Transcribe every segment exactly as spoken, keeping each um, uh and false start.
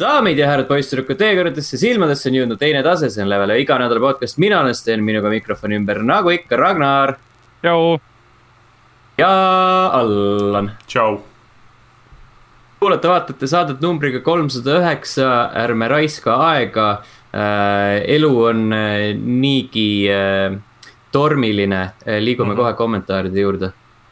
daamid ja härrad, poisssüdrukud, teie kõrvatesse silmadesse on jõudnud teine tase, see on Levele iga nädal podcast, mina olen Sten, minuga mikrofoni ümber nagu ikka Ragnar. Tšau. Ja Allan. Tšau. Kuulate, vaatate saadet numbriga kolmsada üheksa, ärme raiska aega. Äh, elu on äh, niigi äh, tormiline, liigume mm-hmm. kohe kommentaaride juurde.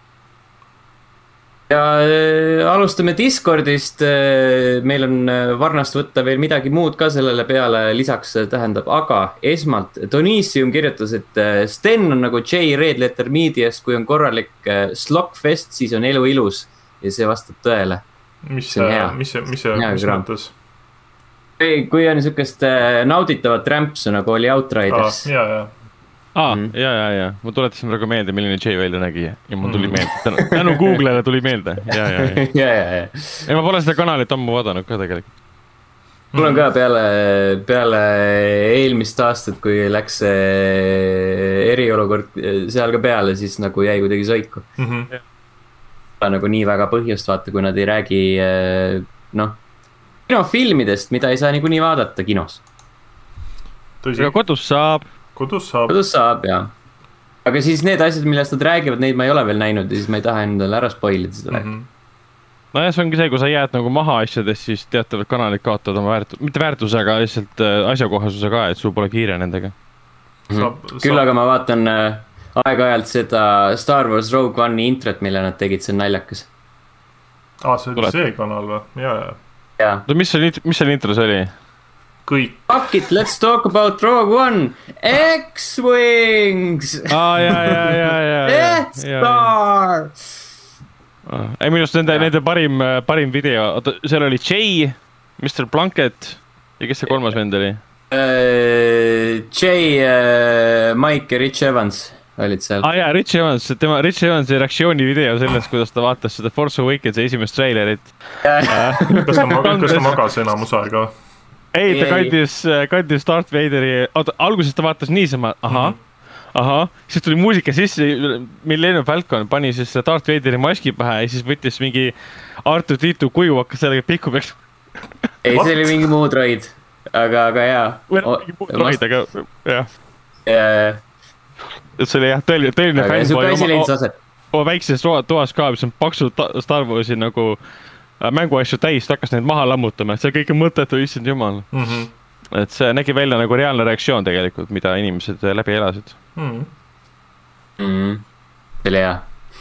Ja äh, alustame Discordist, äh, meil on äh, varnast võtta veel midagi muud ka sellele peale, lisaks äh, tähendab, aga esmalt Donissium kirjutas, et äh, Sten on nagu J Red Letter Medias, kui on korralik äh, Slogfest, siis on elu ilus ja see vastab tõele. Mis see, mis see, mis see, mis mõttes? Kui on niisugust äh, nauditavat rämpsu, nagu oli Outriders. Ah, jaa, jaa. Aa, mm. ja, ja, ja. Ma tuletasin praegu meelde, milline J välja nägi ja mul tuli meelde. Tänu, tänu Google'le tuli meelde. Ja, ja, ja. ja, ja, ja. ja ma pole seda kanalit ammu vaadanud ka tegelikult. Mul on ka peale, peale eelmist aastat, kui läks eriolukord seal ka peale, siis nagu jäi kuidagi soiku. Mm-hmm. Nagu nii väga põhjust vaata, kui nad ei räägi, noh, kinofilmidest, mida ei saa nagu nii vaadata kinos. Tõsi. Aga kodus saab. Kodus saab. Kodus saab, jah. Aga siis need asjad, millest nad räägivad, neid ma ei ole veel näinud ja siis ma ei taha endale ära spoilida seda rääkida. Mm-hmm. No ja see ongi see, kui sa jääd nagu maha asjadest, siis teatavad kanalid kaotavad oma väärtus, mitte väärtuse, aga lihtsalt asjakohasuse ka, et sul pole kiire nendega. Mm-hmm. Saab, saab. Küll aga ma vaatan aeg-ajalt seda Star Wars Rogue One'i introt, mille nad tegid, see on naljakas. Aa, see oli Tulet. See kanal või? Jaa, jaa. Ja. No mis see, mis see intros oli? Kõik. Fuck it, let's talk about Rogue One. X-Wings. Aa, jaa, jaa, jaa, jaa. Death Star. Ei, minust nende, nende parim, parim video. Oota, seal oli Jay, mister Blanket ja kes see kolmas vend oli? Uh, Jay, uh, Mike ja Rich Evans olid seal. Aa, jaa, Rich Evans. Tema, Rich Evansi reaktsiooni video sellest, kuidas ta vaatas seda Force Awakensi esimest trailerit. Kas ta, kas ta magas enamus aega? Ei, ta kandis, kandis Darth Vaderi, oota, alguses ta vaatas niisama, aha, mm-hmm. aha, siis tuli muusika sisse, Millennium Falcon pani siis Darth Vaderi maski pähe ja siis võttis mingi R two D two kuju, hakkas sellega pikku peks. Ei, see oli mingi muu droid, aga, aga jaa. Või mingi muu droid, aga jah. Jaa. Et see oli jah, tõeline, tõeline fänn. Aga see leidis aset. Oma väikses toas ka, mis on paksult Star Warsi nagu mänguasju täis, ta hakkas neid maha lammutama, et see kõik on mõttetu, issand jumal. Mm-hmm. Et see nägi välja nagu reaalne reaktsioon tegelikult, mida inimesed läbi elasid. Mm-hmm. Mm-hmm. See oli hea.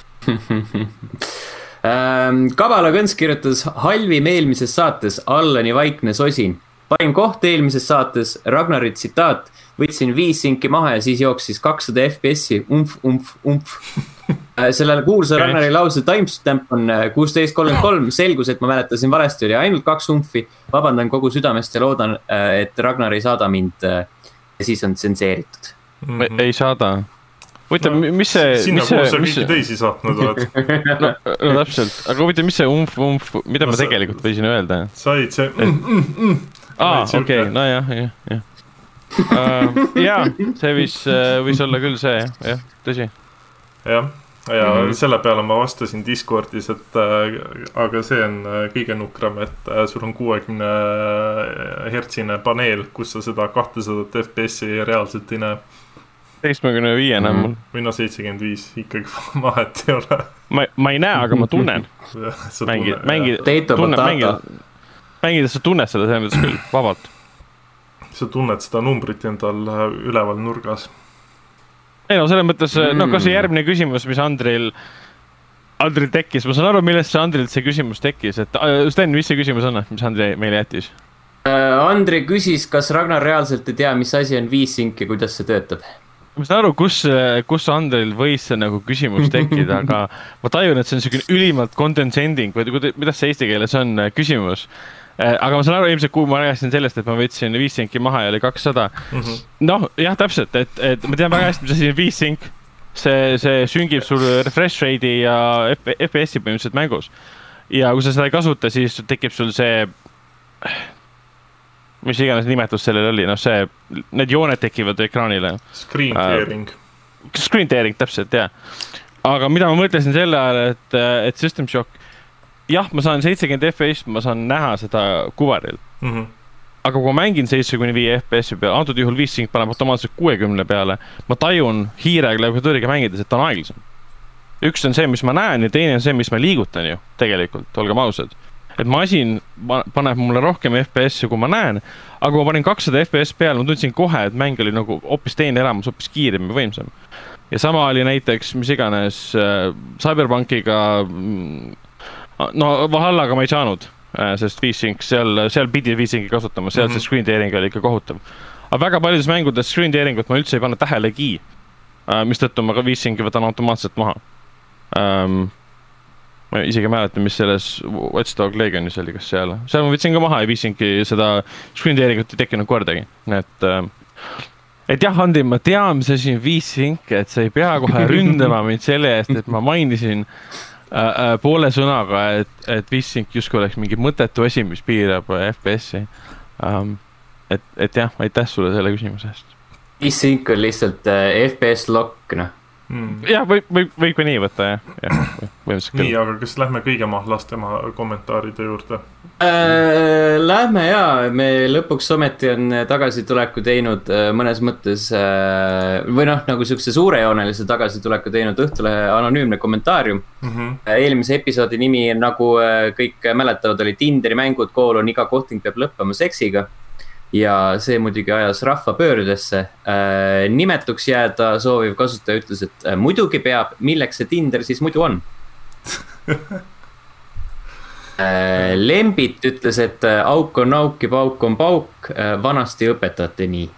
Kabala Kõns kirjutas halvim eelmises saates Allani vaikne sosin. Parim koht eelmises saates Ragnarit tsitaat. Võtsin viis sinki maha ja siis jooksis kakssada F P S-i. Umf, umf, umf. Sellele kuulsa okay. Ragnari lause timestamp on kuusteist kolmkümmend kolm. Selgus, et ma mäletasin valesti, oli ainult kaks umfi. Vabandan kogu südamest ja loodan, et Ragnar ei saada mind ja siis on tsenseeritud. Mm-hmm. Ei saada. Võita, no, mis see... Sinna mis kuhu sa mis kõiki teisi saatnud oled. no, no täpselt. Aga võita, mis see umf, umf, mida no, ma tegelikult võisin öelda? Said see... Mm, mm, mm. Aa, okei, okay. No jah, jah, jah. uh, jaa, see võis, võis olla küll see, jah, tõsi. Jah, ja mm-hmm. selle peale ma vastasin Discordis, et äh, aga see on kõige nukram, et äh, sul on kuuekümne hertsine paneel, kus sa seda kahtesadat F P S-i reaalselt ei näe. seitsmekümne viie näen mul. Või no seitsekümmend viis, ikkagi mahet ei ole. Ma, ma ei näe, aga ma tunnen. Mängi, mängi, tunnen, mängi, mängides sa tunned seda selles mõttes küll, vabalt. Sa tunned seda numbrit endal üleval nurgas. Ei no selles mõttes, mm. no kas see järgmine küsimus, mis Andril, Andril tekkis, ma saan aru, millest see Andrilt see küsimus tekkis, et Sten, mis see küsimus on, mis Andri meile jättis? Andri küsis, kas Ragnar reaalselt ei tea, mis asi on viis-sink ja kuidas see töötab? Ma saan aru, kus, kus Andril võis see nagu küsimus tekkida, aga ma tajun, et see on selline ülimalt condescending, või kuidas see eesti keeles on küsimus. Aga ma saan aru, ilmselt kui ma rääkisin sellest, et ma võtsin viis sinki maha ja oli kakssada. Mm-hmm. Noh, jah, täpselt, et, et ma tean väga hästi, mis asi on viis sink. See, see süngib sul refresh rate'i ja F P S-i põhimõtteliselt mängus. Ja kui sa seda ei kasuta, siis tekib sul see... mis iganes nimetus sellel oli, noh see, need jooned tekivad ekraanile. Screen tearing. Uh, screen tearing, täpselt, jah. Aga mida ma mõtlesin selle ajal, et, et System Shock, jah, ma saan seitsekümmend F P S, ma saan näha seda kuvaril, mm. -hmm. aga kui ma mängin seitse kuni viie F P S-i peale, antud juhul V-Sync paneb automaatselt kuuekümne peale, ma tajun hiirega läbi tõrge mängides, et ta on aeglasem. Üks on see, mis ma näen ja teine on see, mis ma liigutan ju tegelikult, olgem ausad. Et masin paneb mulle rohkem F P S-i, kui ma näen, aga kui ma panin kakssada F P S peale, ma tundsin kohe, et mäng oli nagu hoopis teine elamus, hoopis kiirem ja võimsam. Ja sama oli näiteks, mis iganes, äh, Cyberpunkiga, no Valhallaga ma ei saanud, äh, sest V-Sync, seal, seal pidi V-Synci kasutama, seal mm -hmm. see screen tearing oli ikka kohutav. Aga väga paljudes mängudes screen tearingut ma üldse ei panna tähelegi, äh, mis tõttu ma ka V-Synci võtan automaatselt maha. Um, ma isegi mäletan, mis selles Watch Dogs Legionis oli, kas seal, seal ma võtsin ka maha ja V-Synci seda screen tearingut ei tekkinud kordagi, et äh, et jah, Andi, ma tean, mis asi on V-Sync, et sa ei pea kohe ründama mind selle eest, et ma mainisin äh, äh, poole sõnaga, et, et V-Sync justkui oleks mingi mõttetu asi, mis piirab F P S-i. Um, et, et jah, aitäh sulle selle küsimuse eest. V-Sync on lihtsalt äh, F P S lock, noh. Mm. jah, võib, võib, võib ka nii võtta, jah, jah. nii, aga kas lähme kõige mahlastema kommentaaride juurde äh,? Lähme jaa, me lõpuks ometi on tagasituleku teinud äh, mõnes mõttes äh, või noh, nagu siukse suurejoonelise tagasituleku teinud Õhtulehe anonüümne kommentaarium mm. -hmm. Eelmise episoodi nimi, nagu äh, kõik mäletavad, oli Tinderi mängud, koolon, iga kohting peab lõppema seksiga. Ja see muidugi ajas rahva pöördesse. Äh, nimetuks jääda sooviv kasutaja ütles, et äh, muidugi peab, milleks see Tinder siis muidu on. äh, Lembit ütles, et äh, auk on auk ja pauk on pauk, äh, vanasti õpetate nii.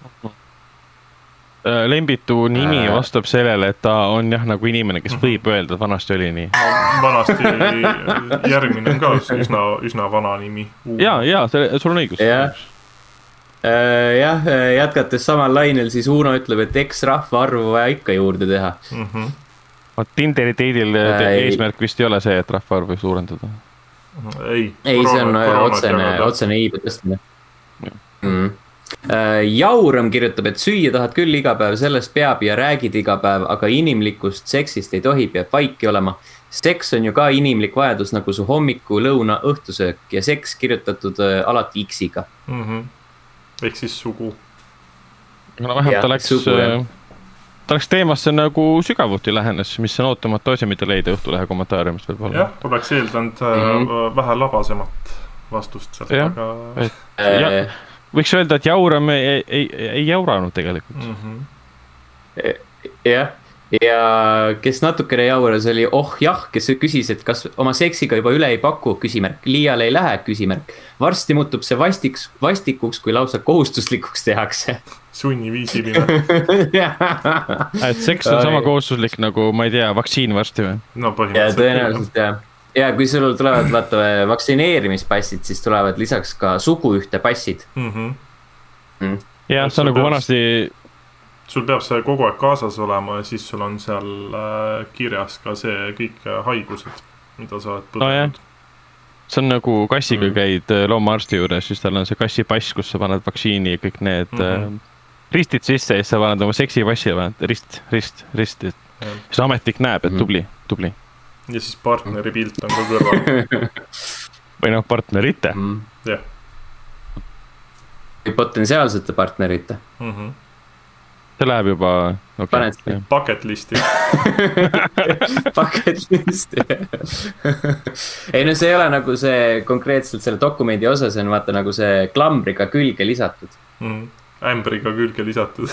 Äh, Lembitu nimi äh. vastab sellele, et ta on jah nagu inimene, kes võib öelda, et vanasti oli nii. Vanasti järgmine on ka üsna, üsna vana nimi. Uh. Ja, ja, sul on õigus. Ja. Jah, jätkates samal lainel, siis Uno ütleb, et eks rahva arvu vaja ikka juurde teha. Mm -hmm. Tinderi teidil eesmärk vist ei ole see, et rahva arvu suurendada. Ei, ei see on otsene, otsene iibe tõstmine. Mm. Jauram kirjutab, et süüa tahad küll iga päev, sellest peab ja räägid iga päev, aga inimlikust seksist ei tohi, peab vaiki olema. Seks on ju ka inimlik vajadus, nagu su hommiku, lõuna, õhtusöök ja seks kirjutatud alati X-iga. Mm -hmm. Ehk siis sugu. No vähemalt ta läks, ta läks teemasse nagu sügavuti lähenes, mis on ootamatu asi, mida leida Õhtulehe kommentaariumist veel jah, oleks eeldanud mm -hmm. vähe labasemat vastust sealt, aga et, ja, võiks öelda, et Jauram ei, ei, ei jauranud tegelikult. Mm -hmm. jah, ja kes natukene jauras oli oh jah, kes küsis, et kas oma seksiga juba üle ei paku, küsimärk, liiale ei lähe, küsimärk. Varsti muutub see vastiks, vastikuks, kui lausa kohustuslikuks tehakse. Sunniviisiline. et seks on sama kohustuslik nagu, ma ei tea, vaktsiin varsti või? No ja tõenäoliselt jah. Ja kui sul tulevad vaata vaktsineerimispassid, siis tulevad lisaks ka suguühte passid. Mm -hmm. mm. Ja see on nagu vanasti... Sul peab see kogu aeg kaasas olema ja siis sul on seal äh, kirjas ka see kõik haigused, mida sa oled põdenud. No, see on nagu kassiga mm. käid loomaarsti juures, siis tal on see kassipass, kus sa paned vaktsiini ja kõik need mm -hmm. äh, ristid sisse ja siis sa paned oma seksipassi ja paned rist, rist, rist. Siis ametnik näeb, et tubli, tubli. Ja siis partneri pilt on ka kõrval. Või noh, partnerite. Mm. Yeah. Või potentsiaalsete partnerite. Mm -hmm. See läheb juba okay, bucket listi. Bucket listi. Ei no see ei ole nagu see konkreetselt selle dokumendi osa, see on vaata nagu see klambriga külge lisatud. Mm, ämbriga külge lisatud.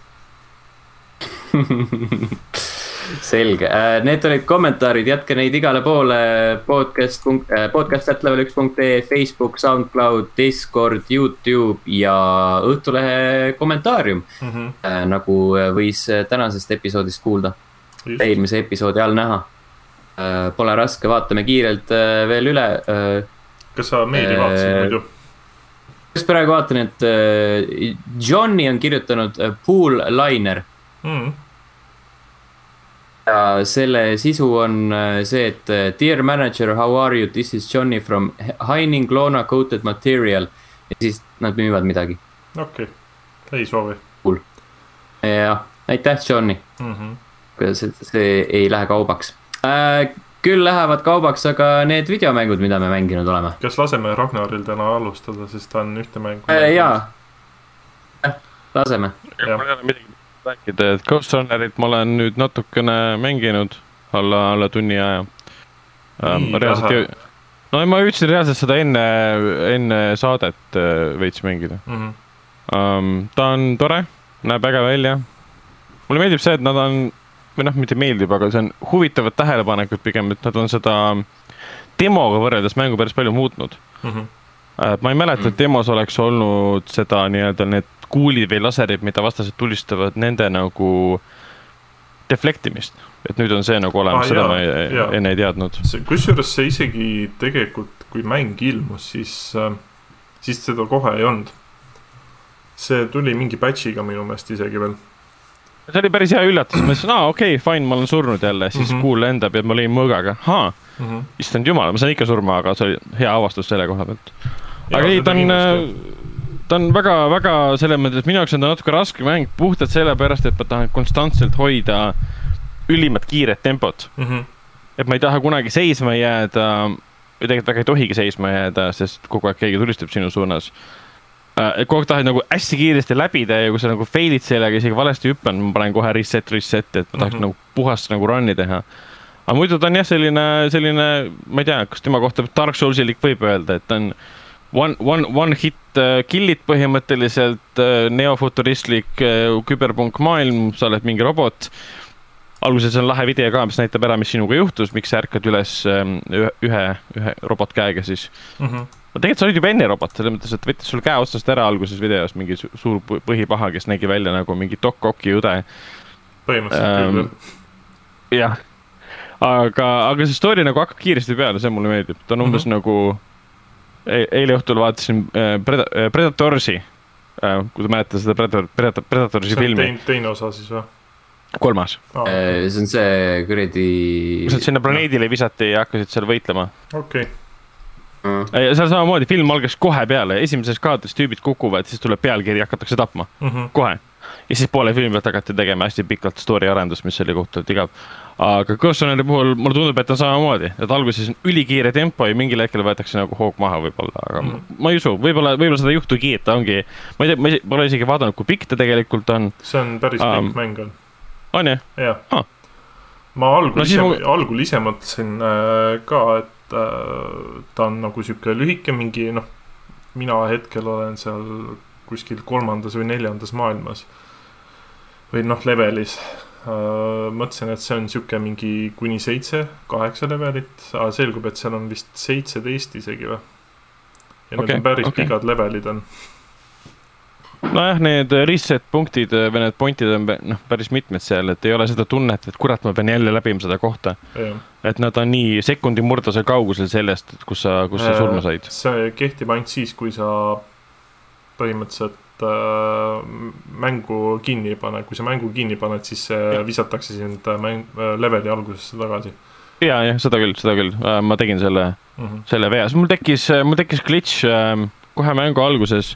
Selge, need olid kommentaarid, jätke neid igale poole podcast, podcast at level üks punkt ee, Facebook, SoundCloud, Discord, YouTube ja Õhtulehe kommentaarium mm. -hmm. Nagu võis tänasest episoodist kuulda. Eelmise episoodi all näha. Pole raske, vaatame kiirelt veel üle. Kas sa meili vaatasid muidu? Kas praegu vaatan, et Johnny on kirjutanud Pool Liner mm. Ja selle sisu on see, et Dear manager, how are you? This is Johnny from Heining Lona Coated Material. Ja siis nad müüvad midagi. Okei, okay. Ei soovi. Cool. Ja aitäh, Johnny. Mm -hmm. See, see ei lähe kaubaks. küll lähevad kaubaks aga need videomängud, mida me mänginud oleme. Kas laseme Ragnaril täna alustada, sest ta on ühte mängu? Äh, jaa, laseme. Ma ei ole midagi rääkida, et Ghost Runnerit ma olen nüüd natukene mänginud alla, alla tunni aja. Nii reaalselt, no ma ütlesin reaalselt seda enne, enne saadet veits mängida. Mm-hmm. Um, ta on tore, näeb äge välja. Mulle meeldib see, et nad on, või noh, mitte meeldib, aga see on huvitavad tähelepanekud pigem, et nad on seda demoga võrreldes mängu päris palju muutnud. Mm-hmm. Ma ei mäleta, et demos oleks olnud seda nii-öelda need kuulid või laserid, mida vastased tulistavad nende nagu deflektimist. Et nüüd on see nagu olemas, ah, seda ma ei, enne ei teadnud. Kusjuures see isegi tegelikult, kui mäng ilmus, siis, siis seda kohe ei olnud. See tuli mingi patchiga minu meelest isegi veel. See oli päris hea üllatus, ma ütlesin, aa okei, okay, fine, ma olen surnud jälle, siis mm-hmm. kuul lendab ja ma lõin mõõgaga. Haa, mm-hmm. Istud jumal, ma saan ikka surma, aga see oli hea avastus selle koha pealt. Aga ja, ei, ta on, ta on väga, väga selle mõttes, et minu jaoks on ta natuke raske mäng puhtalt selle pärast, et ma tahan konstantselt hoida ülimat kiiret tempot. Mm-hmm. Et ma ei taha kunagi seisma jääda, või tegelikult väga ei tohigi seisma jääda, sest kogu aeg keegi tulistab sinu suunas. Kogu aeg tahad nagu hästi kiiresti läbida ja kui sa nagu failid sellega, isegi valesti hüppan, ma panen kohe reset, reset, et ma tahaks mm-hmm. nagu puhast nagu run'i teha. Aga muidu ta on jah selline, selline, ma ei tea, kas tema kohta Dark Soulsilik võib öelda, et ta on one, one, one hit kill'id põhimõtteliselt, neofuturistlik küberpunk maailm, sa oled mingi robot. Alguses on lahe video ka, mis näitab ära, mis sinuga juhtus, miks sa ärkad üles ühe, ühe robotkäega siis. Mm-hmm. Tegelikult sa olid juba enne robot, selles mõttes, et võttis sul käe otsast ära alguses videos mingi suur põhipaha, kes nägi välja nagu mingi Doc Ocki õde. Põhimõtteliselt ähm, küll. Jah, aga, aga see story nagu hakkab kiiresti peale, see mulle meeldib. Ta on umbes mm-hmm. nagu, e eile õhtul vaatasin äh, Pred Predatorsi, äh, kui ta mäletab seda Predator, Predator, Predatorsi filmi. See on teine, teine osa siis või? Kolmas. Oh. See on see kuredi... Kus nad sinna planeedile visati ja hakkasid seal võitlema. Okei. Okay. Ja seal samamoodi film algas kohe peale, esimeses kaadris tüübid kukuvad, siis tuleb pealkiri ja hakatakse tapma. Mm-hmm. Kohe. Ja siis poole filmi pealt hakati tegema hästi pikalt story arendust, mis oli kohtult igav. Aga Ghost Runneri puhul mulle tundub, et on samamoodi. Et alguses on ülikiire tempo ja mingil hetkel võetakse nagu hoog maha võib-olla. Aga mm-hmm. ma ei usu, võib-olla, võib-olla seda juhtugi, et ta ongi... Ma ei tea, ma pole isegi vaadanud, kui pikk ta tegelikult on. See on päris um, pikk mäng on. On jah? Jah. Ah. Ma algul, no, ise, ma... algul ise mõtlesin äh, ka, et äh, ta on nagu siuke lühike mingi, noh, mina hetkel olen seal kuskil kolmandas või neljandas maailmas või noh, levelis. Äh, mõtlesin, et see on siuke mingi kuni seitse, kaheksa levelit, aga selgub, et seal on vist seitseteist isegi või. Ja okay, need on päris okay. Pikad levelid on. Nojah, need reset punktid või need pointid on no, päris mitmed seal, et ei ole seda tunnet, et kurat, ma pean jälle läbima seda kohta. Ja. Et nad on nii sekundi murdase kaugusel sellest, kus sa, kus sa surma said. See kehtib ainult siis, kui sa põhimõtteliselt äh, mängu kinni ei pane. Kui sa mängu kinni paned, siis ja. Visatakse sind mäng, leveli algusesse tagasi. Ja, jah, seda küll, seda küll. Ma tegin selle, mm-hmm. selle veas. Mul tekkis, mul tekkis glitch äh, kohe mängu alguses.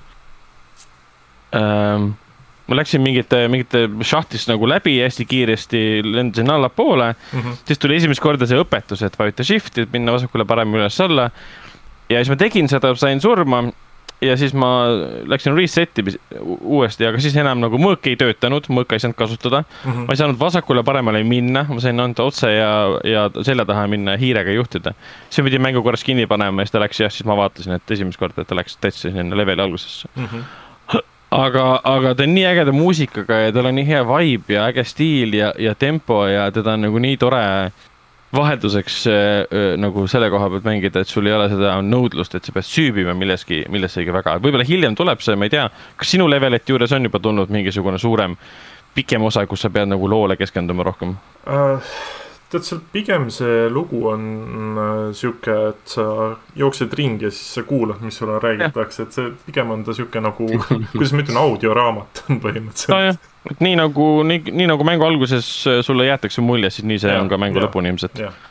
Ähm, ma läksin mingite, mingite šahtist nagu läbi hästi kiiresti, lendasin alla poole, mm-hmm. siis tuli esimest korda see õpetus, et vajuta shift, et minna vasakule parem üles alla ja siis ma tegin seda, sain surma ja siis ma läksin reseti uuesti, aga siis enam nagu mõõk ei töötanud, mõõka ei saanud kasutada, mm-hmm. ma ei saanud vasakule paremale minna, ma sain anda otse ja, ja selja taha minna hiirega juhtida. Siis ma pidin mängu korras kinni panema ja siis ta läks ja siis ma vaatasin, et esimest korda, et ta läks täitsa sinna leveli algusesse. Mm-hmm. Aga, aga ta on nii ägeda muusikaga ja tal on nii hea vibe ja äge stiil ja, ja tempo ja teda on nagu nii tore vahelduseks äh, nagu selle koha pealt mängida, et sul ei ole seda nõudlust, et sa pead süübima milleski, millessegi väga. Võib-olla hiljem tuleb see, ma ei tea, kas sinu levelite juures on juba tulnud mingisugune suurem, pikem osa, kus sa pead nagu loole keskenduma rohkem? Uh, tead, seal pigem see lugu on uh, siuke, et sa jooksed ringi ja siis sa kuulad, mis sulle räägitakse, et see pigem on ta siuke nagu, kuidas ma ütlen, audioraamat on põhimõtteliselt. No, jah. Et nii nagu, nii, nii nagu mängu alguses sulle jäetakse mulje, siis nii see ja, on ka mängu ja, lõpuni ilmselt.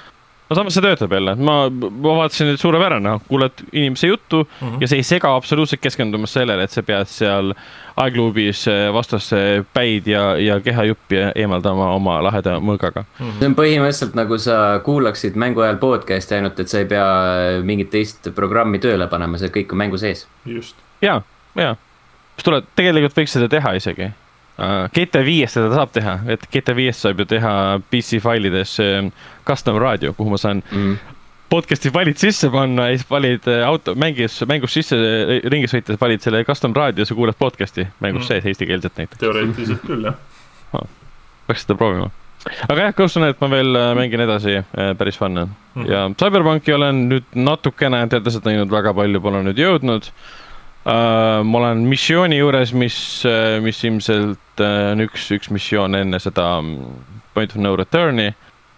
no samas see töötab jälle, ma, ma vaatasin, et suurepärane, kuuled inimese juttu mm -hmm. ja see ei sega absoluutselt keskendumas sellele, et sa pead seal iClubis vastasse päid ja, ja kehajuppi eemaldama oma laheda mõõgaga. Mm -hmm. see on põhimõtteliselt nagu sa kuulaksid mängu ajal podcast'i ainult, et sa ei pea mingit teist programmi tööle panema, see kõik on mängu sees. Just. Jaa, jaa. Tule, tegelikult võiks seda teha isegi. G T A viis seda saab teha, et G T A viis saab ju teha P C failides custom raadio, kuhu ma saan mm. podcast'i valid sisse panna ja siis valid auto, mängis, mängus sisse ringis võites valid selle custom raadio ja sa kuulad podcast'i mängus mm. sees eestikeelset näiteks. Teoreetiliselt küll, jah. Peaks seda proovima. Aga jah, kus on, et ma veel mängin edasi, päris fun on. Mm. Ja Cyberpunki olen nüüd natukene teades teinud väga palju, pole nüüd jõudnud. Uh, ma olen missiooni juures, mis, mis ilmselt uh, on üks, üks missioon enne seda Point of No Return'i.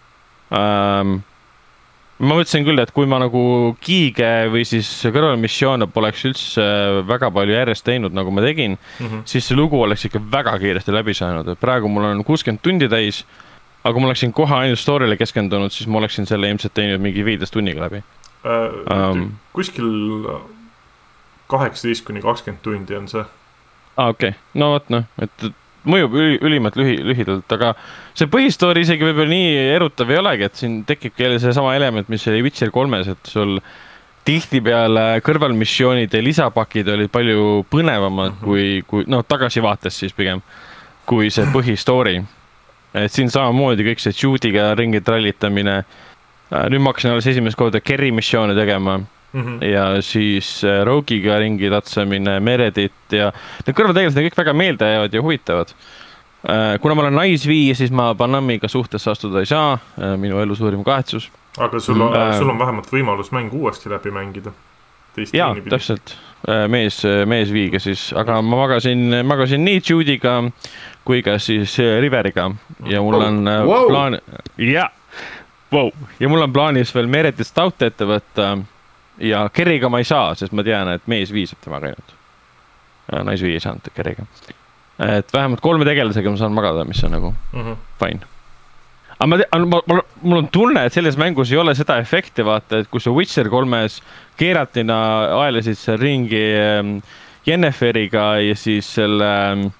Um, ma mõtlesin küll, et kui ma nagu kiige või siis kõrvalmissioone poleks üldse väga palju järjest teinud, nagu ma tegin, mm -hmm. siis see lugu oleks ikka väga kiiresti läbi saanud. Praegu mul on kuuskümmend tundi täis, aga kui ma oleksin kohe ainult story'le keskendunud, siis ma oleksin selle ilmselt teinud mingi viieteist tunniga läbi. Uh, um, kuskil kaheksateist kuni kakskümmend tundi on see. Ah, okei. Okay. No võt, noh, et mõjub üli, ülimalt lühi, lühidalt, aga see põhistory isegi võib-olla nii erutav ei olegi, et siin tekibki jälle see sama element, mis oli Witcher kolmes, et sul tihtipeale kõrvalmissioonid ja lisapakid olid palju põnevamad mm -hmm. kui, kui, noh, tagasivaates siis pigem, kui see põhistory. Et siin samamoodi kõik see Judy'ga ringi trallitamine. Nüüd ma hakkasin alles esimest korda Kerry missioone tegema. Mm -hmm. ja siis Rogue'iga ringi tatsamine, Meredith ja need kõrvategelased on kõik väga meelde jäävad ja huvitavad. Kuna ma olen naisvii, siis ma Panamiga suhtesse astuda ei saa, minu elu suurim kahetsus. Aga sul on, äh, sul on vähemalt võimalus mäng uuesti läbi mängida. Jaa, täpselt. Mees, mees viiga siis, aga ma magasin, magasin nii Judy'ga kui ka siis Riveriga ja mul on wow. plaan... Ja, wow. ja mul on plaanis veel Meredith Stout ette võtta. Ja Kerriga ma ei saa, sest ma tean, et mees viisab temaga ainult. Naisvii ei saanud Kerriga. Et vähemalt kolme tegelasega ma saan magada, mis on nagu mm -hmm. fine. Aga ma te, ma, ma, mul on tunne, et selles mängus ei ole seda efekti, vaata, et kui sa Witcher kolmes keeratina aelasid seal ringi Jenniferiga ja siis selle...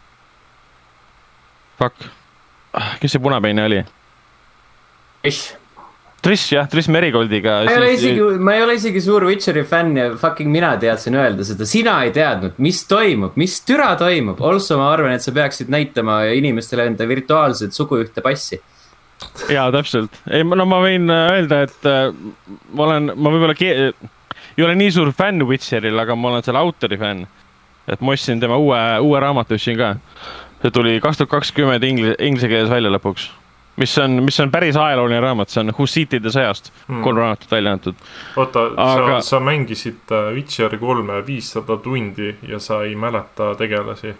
Fuck. Kes see punapeine oli? Ish. Triss, jah, Triss Merigoldiga. Ma ei, ole isegi, ma ei ole isegi suur Witcheri fänn ja fucking mina teadsin öelda seda. Sina ei teadnud, mis toimub, mis türa toimub. Also ma arvan, et sa peaksid näitama inimestele enda virtuaalset suguühte passi. Jaa, täpselt. Ei, no ma võin öelda, et ma olen, ma võib-olla ke... ei ole nii suur fänn Witcheril, aga ma olen selle autori fänn. Et ma ostsin tema uue, uue raamatu siin ka. See tuli kaks tuhat kakskümmend ingli, inglise keeles välja lõpuks. Mis on, mis on päris ajalooline raamat, see on Hussitide sõjast, hmm. kolm raamatut välja antud. Oota, aga... sa, sa mängisid Witcher kolme viissada tundi ja sa ei mäleta tegelasi?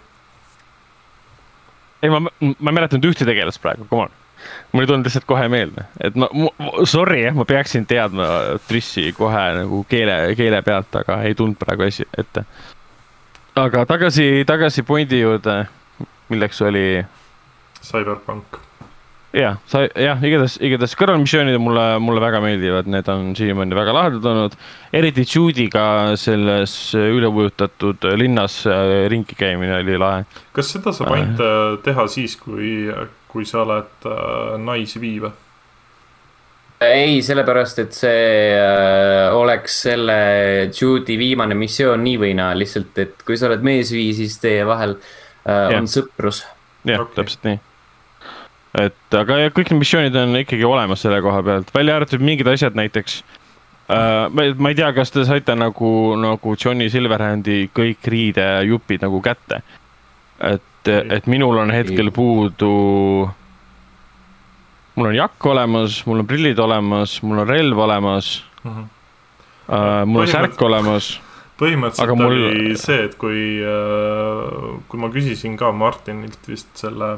Ei, ma, ma ei mäletanud ühte tegelast praegu, come on. Mul ei tulnud lihtsalt kohe meelde. Et ma, sorry, ma peaksin teadma Trissi kohe nagu keele, keele pealt, aga ei tulnud praegu esi, ette. Aga tagasi, tagasi pointi juurde, milleks oli... Cyberpunk. Jah, jah, igatahes, igatahes kõrvalmissioonid mulle, mulle väga meeldivad, need on siiamaani väga lahedad olnud. Eriti Judy'ga selles ülevujutatud linnas ringi käimine oli lahe. Kas seda saab ainult teha siis, kui, kui sa oled äh, naisviive? Ei, sellepärast, et see äh, oleks selle Judy viimane missioon nii või naa. Lihtsalt, et kui sa oled meesvii, siis teie vahel äh, on sõprus. Jah, okay. Täpselt nii. Et, aga ja kõik need missioonid on ikkagi olemas selle koha pealt. Välja arvatud mingid asjad näiteks. Äh, ma, ma ei tea, kas te saite nagu, nagu Johnny Silverhandi kõik riidejupid nagu kätte. Et, et minul on hetkel puudu... Mul on jakk olemas, mul on prillid olemas, mul on relv olemas. Uh-huh. Uh, mul on särk olemas. Põhimõtteliselt mul... oli see, et kui, kui ma küsisin ka Martinilt vist selle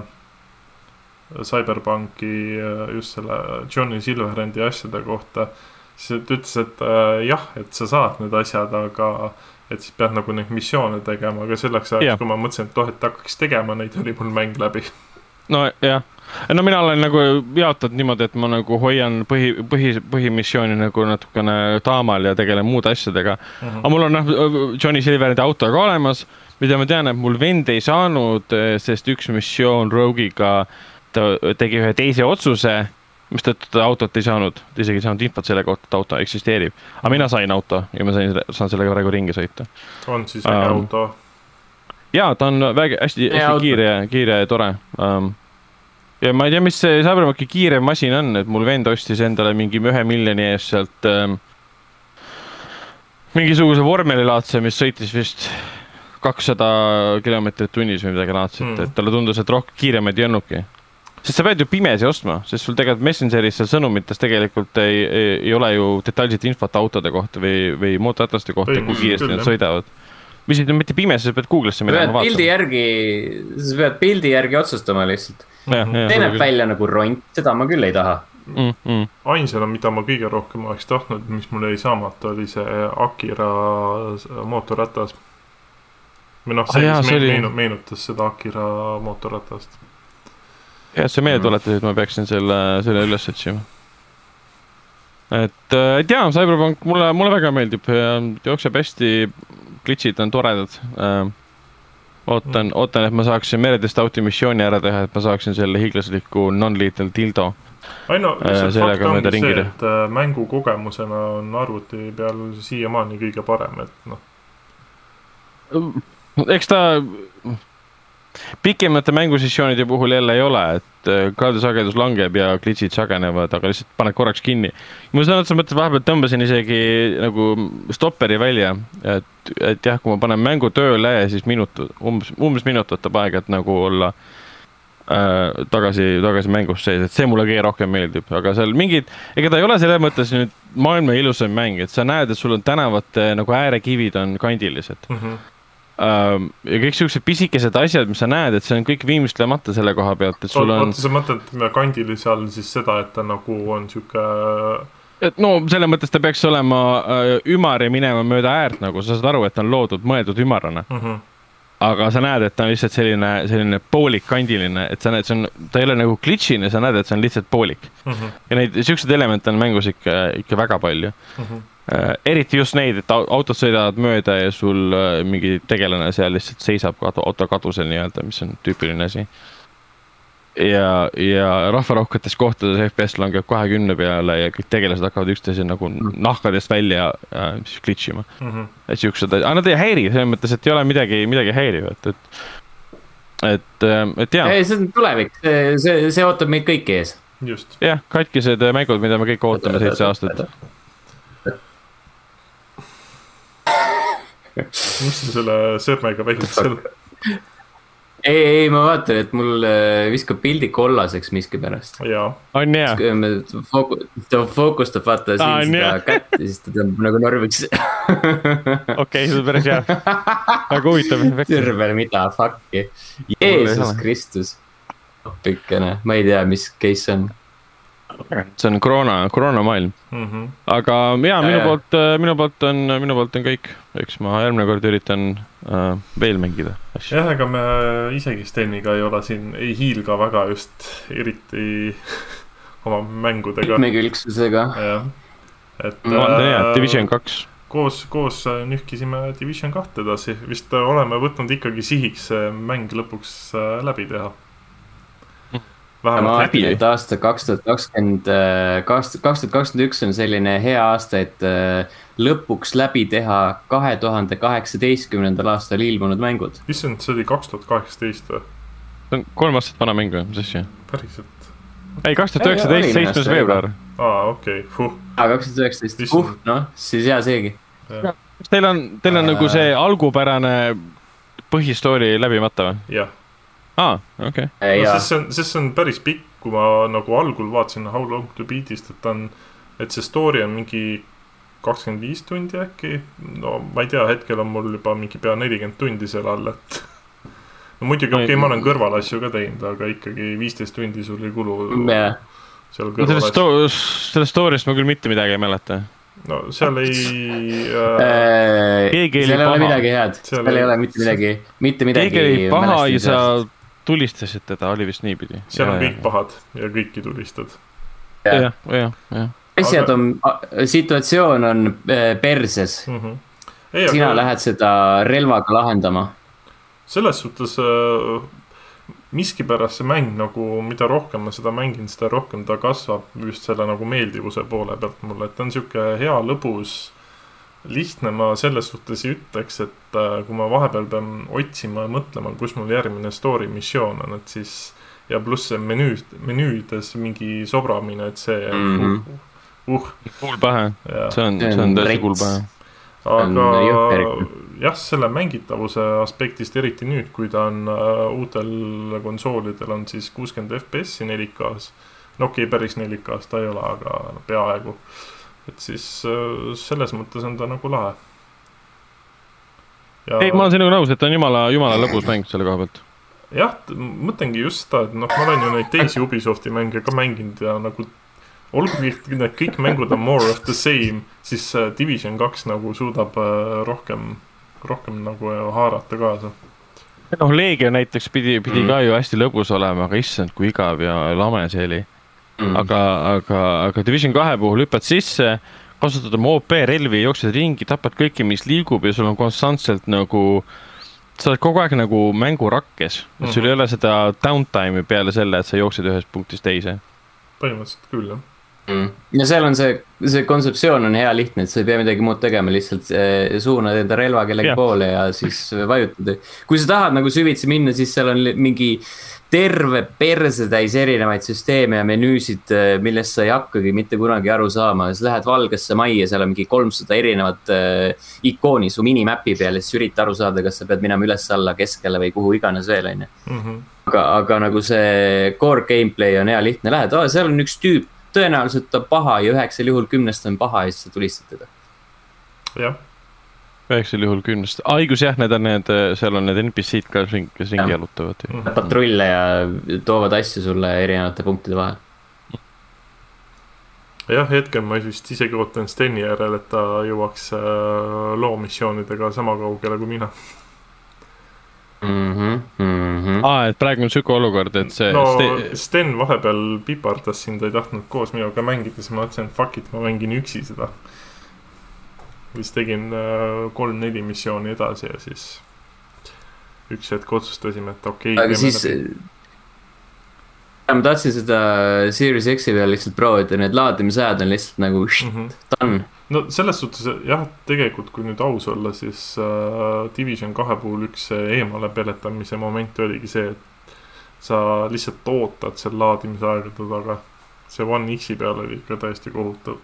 Cyberpunki just selle Johnny Silverhandi asjade kohta, siis ta ütles, et jah, et sa saad need asjad, aga et siis pead nagu neid missioone tegema, aga selleks ajaks, yeah. kui ma mõtlesin, et oh, et hakkaks tegema, neid oli mul mäng läbi. no jah, no mina olen nagu jaotatud niimoodi, et ma nagu hoian põhi, põhi, põhimissiooni nagu natukene taamal ja tegelen muude asjadega uh. -huh. aga mul on noh, Johnny Silveride auto ka olemas, mida ma tean, et mul vend ei saanud, sest üks missioon Rogue'iga ta tegi ühe teise otsuse, mis tõttu ta autot ei saanud, ta isegi ei saanud infot selle kohta, et auto eksisteerib. aga mina sain auto ja ma sain, saan sellega praegu ringi sõita. On siis äge um, auto? Jaa, ta on väga hästi, hästi kiire, kiire ja tore. Um, ja ma ei tea, mis see Cyberpunki kiire masin on, et mul vend ostis endale mingi ühe miljoni eest sealt um, mingisuguse vormelilaadse, mis sõitis vist kakssada kilomeetrit tunnis või midagi laadset, mm. et talle tundus, et rohkem kiiremaid ei olnudki. Sest sa pead ju pimesi ostma, sest sul tegelikult Messengeris seal sõnumites tegelikult ei, ei, ei ole ju detailset infot autode kohta või, või mootorrataste kohta, kui kiiresti nad sõidavad. Mis nüüd mitte pimesi, sa pead Google'isse minema vaatama. Pildi järgi, sa pead pildi järgi otsustama lihtsalt. See näeb välja nagu ront, seda ma küll ei taha. Mm, mm. Ainsana, mida ma kõige rohkem oleks tahtnud, mis mul ei saamata, oli see Akira mootorratas. Või noh, see, ah, mis me, oli... meenu, meenutas seda Akira mootorratast. jah, see meelde tuletas, et ma peaksin selle, selle üles otsima. Et, et jaa, Cyberpunk mulle, mulle väga meeldib, jookseb hästi, glitchid on toredad. Ootan, mm. ootan, et ma saaksin Meredest auti missiooni ära teha, et ma saaksin selle hiiglasliku non-lethal dildo. Ai no, lihtsalt fakt ongi see, et mängu kogemusena on arvuti peal siiamaani kõige parem, et noh. Eks ta pikemate mängusessioonide puhul jälle ei ole, et kaardisagedus langeb ja glitchid sagenevad, aga lihtsalt paned korraks kinni. Ma sõnad, sa mõttes vahepeal tõmbasin isegi nagu stopperi välja, et, et jah, kui ma panen mängu tööle, siis minut, umbes, umbes minut võtab aega, et nagu olla äh, tagasi, tagasi mängus sees, et see mulle kõige rohkem meeldib, aga seal mingid, ega ta ei ole selle mõttes nüüd maailma ilusam mäng, et sa näed, et sul on tänavate nagu äärekivid on kandilised. Mhm. Uh, ja kõik sellised pisikesed asjad, mis sa näed, et see on kõik viimistlemata selle koha pealt, et sul on... Sa mõtled kandilise all siis seda, et ta nagu on siuke... Et no selle mõttes ta peaks olema uh, ümar ja minema mööda äärt, nagu sa saad aru, et ta on loodud, mõeldud ümarana. Uh-huh. Aga sa näed, et ta on lihtsalt selline, selline poolik kandiline, et sa näed, see on, ta ei ole nagu glitchine, sa näed, et see on lihtsalt poolik. Uh-huh. Ja neid sellised elemente on mängus ikka, ikka väga palju. Uh-huh. Uh, eriti just neid, et autod sõidavad mööda ja sul uh, mingi tegelane seal lihtsalt seisab auto kadusel nii-öelda, mis on tüüpiline asi. Ja, ja rahvarohketes kohtades F P S langeb kahekümne peale ja kõik tegelased hakkavad üksteise nagu nahkadest välja uh, glitchima. Mm-hmm. Et siuksed, aga nad ei häiri, selles mõttes, et ei ole midagi, midagi häirivat. Et, et, et jah. Ei, see on tulevik, see, see, see ootab meid kõiki ees. Just. Jah, katkised mängud, mida me kõik ootame seitse aastat. Mis sa selle sõrmega väikid seal? Ei, ei, ma vaatan, et mul viskab pildi kollaseks miski pärast. Jaa. On jaa. Ta fookustab, vaata siin seda kätt ja siis ta tõmbab nagu norviks. Okei, see on päris hea. Väga huvitav. Sõrmel, mida, fuck'i. Jeesus Kristus. Pikkene, ma ei tea, mis case on. See on koroona, koroona maailm. Mm-hmm. Aga jaa, minu poolt, minu poolt on, minu poolt on kõik. Eks ma järgmine kord üritan äh, veel mängida. Asja. Jah, aga me isegi Steniga ei ole siin, ei hiilga väga just eriti oma mängudega. Mitmekülgsusega. Jah. Et, no, äh, jah, Division kaks. Koos, koos nühkisime Division kaks edasi. Vist oleme võtnud ikkagi sihiks mäng lõpuks läbi teha. Ma vaatan, et aasta kaks tuhat kakskümmend, kaks tuhat kakskümmend üks on selline hea aasta, et lõpuks läbi teha kahe tuhande kaheksateistkümnendal aastal ilmunud mängud. Issand, see oli kaks tuhat kaheksateist või? See on kolm aastat vana mäng või, mis asja? Päriselt? Ei, kaks tuhat üheksateist, seitsmes veebruar. Aa, okei, okay. Fuh. Aa, kaks tuhat üheksateist, fuh, noh, siis hea seegi. Teil on, teil on nagu see algupärane põhistoori läbimata või? Jah. Aa, okei. Okay. No, siis, on, siis on päris pikk, kui ma nagu algul vaatasin How Long to Beat'ist, et, on, et see story on mingi kakskümmend viis tundi äkki. No ma ei tea, hetkel on mul juba mingi pea nelikümmend tundi seal all, et no muidugi okei okay,, ma olen kõrval asju ka teinud, aga ikkagi viisteist tundi sul ei kulu yeah. seal kõrval no, asju. Selle story'st ma küll mitte midagi ei mäleta. No seal ei äh, keegi ei ole midagi head, seal ei ole mitte midagi, mitte midagi keegi oli paha ja sa tulistasid teda, oli vist niipidi. seal on kõik pahad ja kõiki tulistad. jah, jah, jah. asjad on, situatsioon on perses. Mm -hmm. Ei, sina aga... lähed seda relvaga lahendama. Selles suhtes äh, miskipärast see mäng nagu, mida rohkem ma seda mängin, seda rohkem ta kasvab just selle nagu meeldivuse poole pealt mulle, et ta on siuke hea, lõbus, lihtne. Ma selles suhtes ei ütleks, et äh, kui ma vahepeal pean otsima ja mõtlema, kus mul järgmine story missioon on, et siis ja pluss see menüü, menüüdes mingi sobramine, et see mm -hmm. uh, uh. Kuul pähe, see on, see on tõesti kuul pähe. Aga jah, selle mängitavuse aspektist eriti nüüd, kui ta on uh, uutel konsoolidel on siis kuuskümmend F P S-i neli K-s. No okei, okay, päris neli K-s ta ei ole, aga peaaegu. Et siis uh, selles mõttes on ta nagu lahe. Ja... Ei, ma olen sinuga nõus, et ta on jumala, jumala lõbus mäng selle koha pealt. Jah, mõtlengi just seda, et noh, ma olen ju neid teisi Ubisofti mänge ka mänginud ja nagu olgu need kõik mängud on more of the same, siis Division kaks nagu suudab rohkem, rohkem nagu haarata kaasa. noh, Leegia näiteks pidi, pidi mm. ka ju hästi lõbus olema, aga issand, kui igav ja lame see oli. Mm. Aga, aga, aga Division kahe puhul hüppad sisse, kasutad oma O P-relvi, jooksed ringi, tapad kõiki, mis liigub ja sul on konstantselt nagu... sa oled kogu aeg nagu mängurakkes, et mm-hmm. sul ei ole seda downtime'i peale selle, et sa jooksid ühest punktist teise. Põhimõtteliselt küll, jah. Mm. Ja seal on see, see kontseptsioon on hea lihtne, et sa ei pea midagi muud tegema, lihtsalt suunad enda relva kellegi yeah. poole ja siis vajutad. Kui sa tahad nagu süvitsi minna, siis seal on mingi terve perse täis erinevaid süsteeme ja menüüsid, millest sa ei hakkagi mitte kunagi aru saama. Siis lähed valgesse majja, seal on mingi kolmsada erinevat äh, ikooni su minimäpi peal ja siis ürita aru saada, kas sa pead minema üles alla keskele või kuhu iganes veel, on. Mm-hmm. Aga, aga nagu see core gameplay on hea lihtne. Lähed, oh, seal on üks tüüp, tõenäoliselt on paha ja üheksal juhul kümnest on paha ja siis sa tulistad teda. Jah. üheksal juhul kümnest. Aigus jah, need on need, seal on need N P C-d ka, kes ringi jalutavad. Mm-hmm. Patrulle ja toovad asju sulle erinevate punktide vahel. Jah, hetkel ma vist isegi ootan Steni järel, et ta jõuaks loomissioonidega sama kaugele kui mina. Mm-hmm, mm-hmm. Aa, et praegu on süko olukord, et see... No Sten, Sten vahepeal pipardas siin, ta ei tahtnud koos minuga mängida, siis ma mõtlesin, et fuck it, ma mängin üksi seda. Siis tegin kolm-neli missiooni edasi ja siis üks hetk otsustasime, et okei. Okay, aga siis... Ma tahtsin seda Series X-i peal lihtsalt proovida, need laadimisajad on lihtsalt nagu mm-hmm. done. No selles suhtes, jah, tegelikult kui nüüd aus olla, siis uh, Division kahe puhul üks eemale peletamise moment oligi see, et sa lihtsalt ootad seal laadimisaegade taga. See One X-i peal oli ikka täiesti kohutav.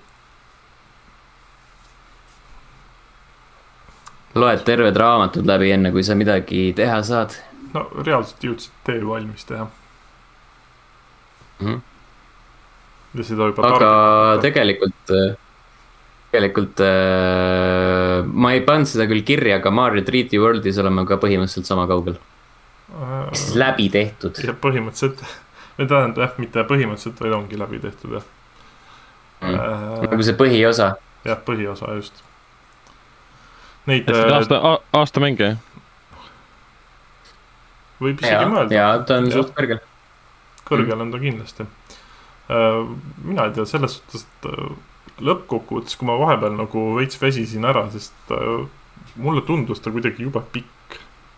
Loed terved raamatud läbi enne, kui sa midagi teha saad. No reaalselt jõudsid tee valmis teha. Mm-hmm. Ja seda juba aga targata. tegelikult... Tegelikult äh, ma ei pannud seda küll kirja, aga Mario three D Worldis oleme ka põhimõtteliselt sama kaugel. Äh, siis läbi tehtud. Ja põhimõtteliselt, me tähendab jah, mitte põhimõtteliselt, vaid ongi läbi tehtud, jah. Mm. Äh, nagu see põhiosa. Jah, põhiosa just. Neid... Aasta, aasta mänge? Võib isegi mõelda. Ja, ta on suht kõrgel. Kõrgel mm. on ta kindlasti. Äh, mina ei tea, selles suhtes, et... lõppkokkuvõttes, kui ma vahepeal nagu veits väsisin ära, sest äh, mulle tundus ta kuidagi juba pikk.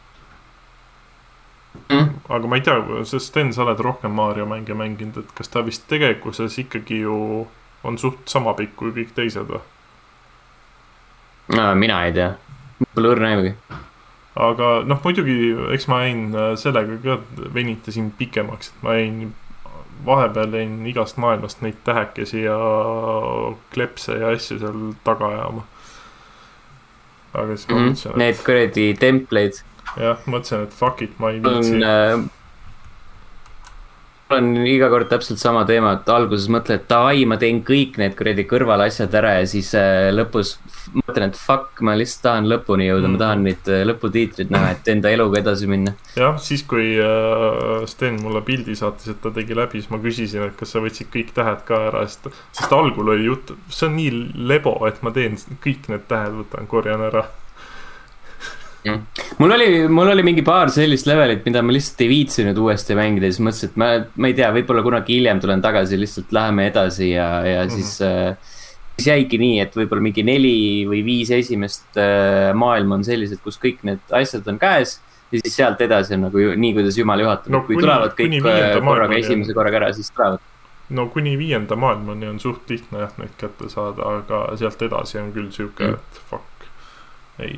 Mm. Aga ma ei tea, sest Sten, sa oled rohkem Mario mänge mänginud, et kas ta vist tegelikkuses ikkagi ju on suht sama pikk kui kõik teised või? No, mina ei tea. Pole õrna aimugi. Aga noh, muidugi, eks ma jäin sellega ka venitasin pikemaks, et ma jäin vahepeal jäin igast maailmast neid tähekesi ja klepse ja asju seal taga ajama. Aga siis ma mm, mõtlesin, et... Need kuredi templaid. Jah, mõtlesin, et fuck it, ma ei viitsi. On, äh, on iga kord täpselt sama teema, et alguses mõtlen, et ai, ma teen kõik need kuredi kõrval asjad ära ja siis äh, lõpus mõtlen, et fuck, ma lihtsalt tahan lõpuni jõuda, mm. ma tahan neid lõputiitrid näha, et enda eluga edasi minna. Jah, siis kui äh, Sten mulle pildi saatis, et ta tegi läbi, siis ma küsisin, et kas sa võtsid kõik tähed ka ära, sest, sest algul oli jutt, see on nii lebo, et ma teen kõik need tähed, võtan, korjan ära. mul oli, mul oli mingi paar sellist levelit, mida ma lihtsalt ei viitsinud uuesti mängida, siis mõtlesin, et ma, ma ei tea, võib-olla kunagi hiljem tulen tagasi, lihtsalt läheme edasi ja, ja mm-hmm. siis, äh, siis jäigi nii, et võib-olla mingi neli või viis esimest äh, maailma on sellised, kus kõik need asjad on käes ja siis sealt edasi on nagu ju, nii, kuidas jumal juhatab, no, kui kuni, tulevad kõik korraga esimese korraga ära, siis tulevad. No kuni viienda maailmani on suht lihtne jah, neid kätte saada, aga sealt edasi on küll siuke, mm. et fuck, ei.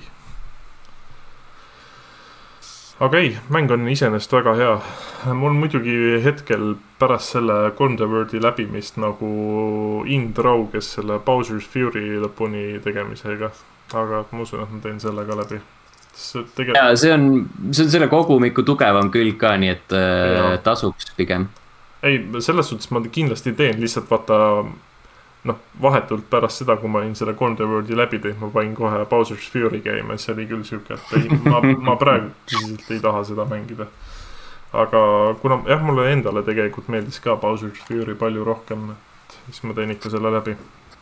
Aga ei, mäng on iseenesest väga hea. Mul muidugi hetkel pärast selle kolm D Worldi läbimist nagu Indrau, kes selle Bowser's Fury lõpuni tegemisega. Aga ma usun, et ma teen selle ka läbi. Tegelikult... Ja, see on, see on selle kogumiku tugevam külg ka, nii et ja. Tasuks pigem. Ei, selles suhtes ma kindlasti teen, lihtsalt vaata... noh, vahetult pärast seda, kui ma olin selle kolm D Worldi läbi teid, ma panin kohe Bowser's Fury käima, see oli küll siuke, et ei, ma, ma praegu ei taha seda mängida. Aga kuna, jah, mulle endale tegelikult meeldis ka Bowser's Fury palju rohkem, et siis ma teen ikka selle läbi.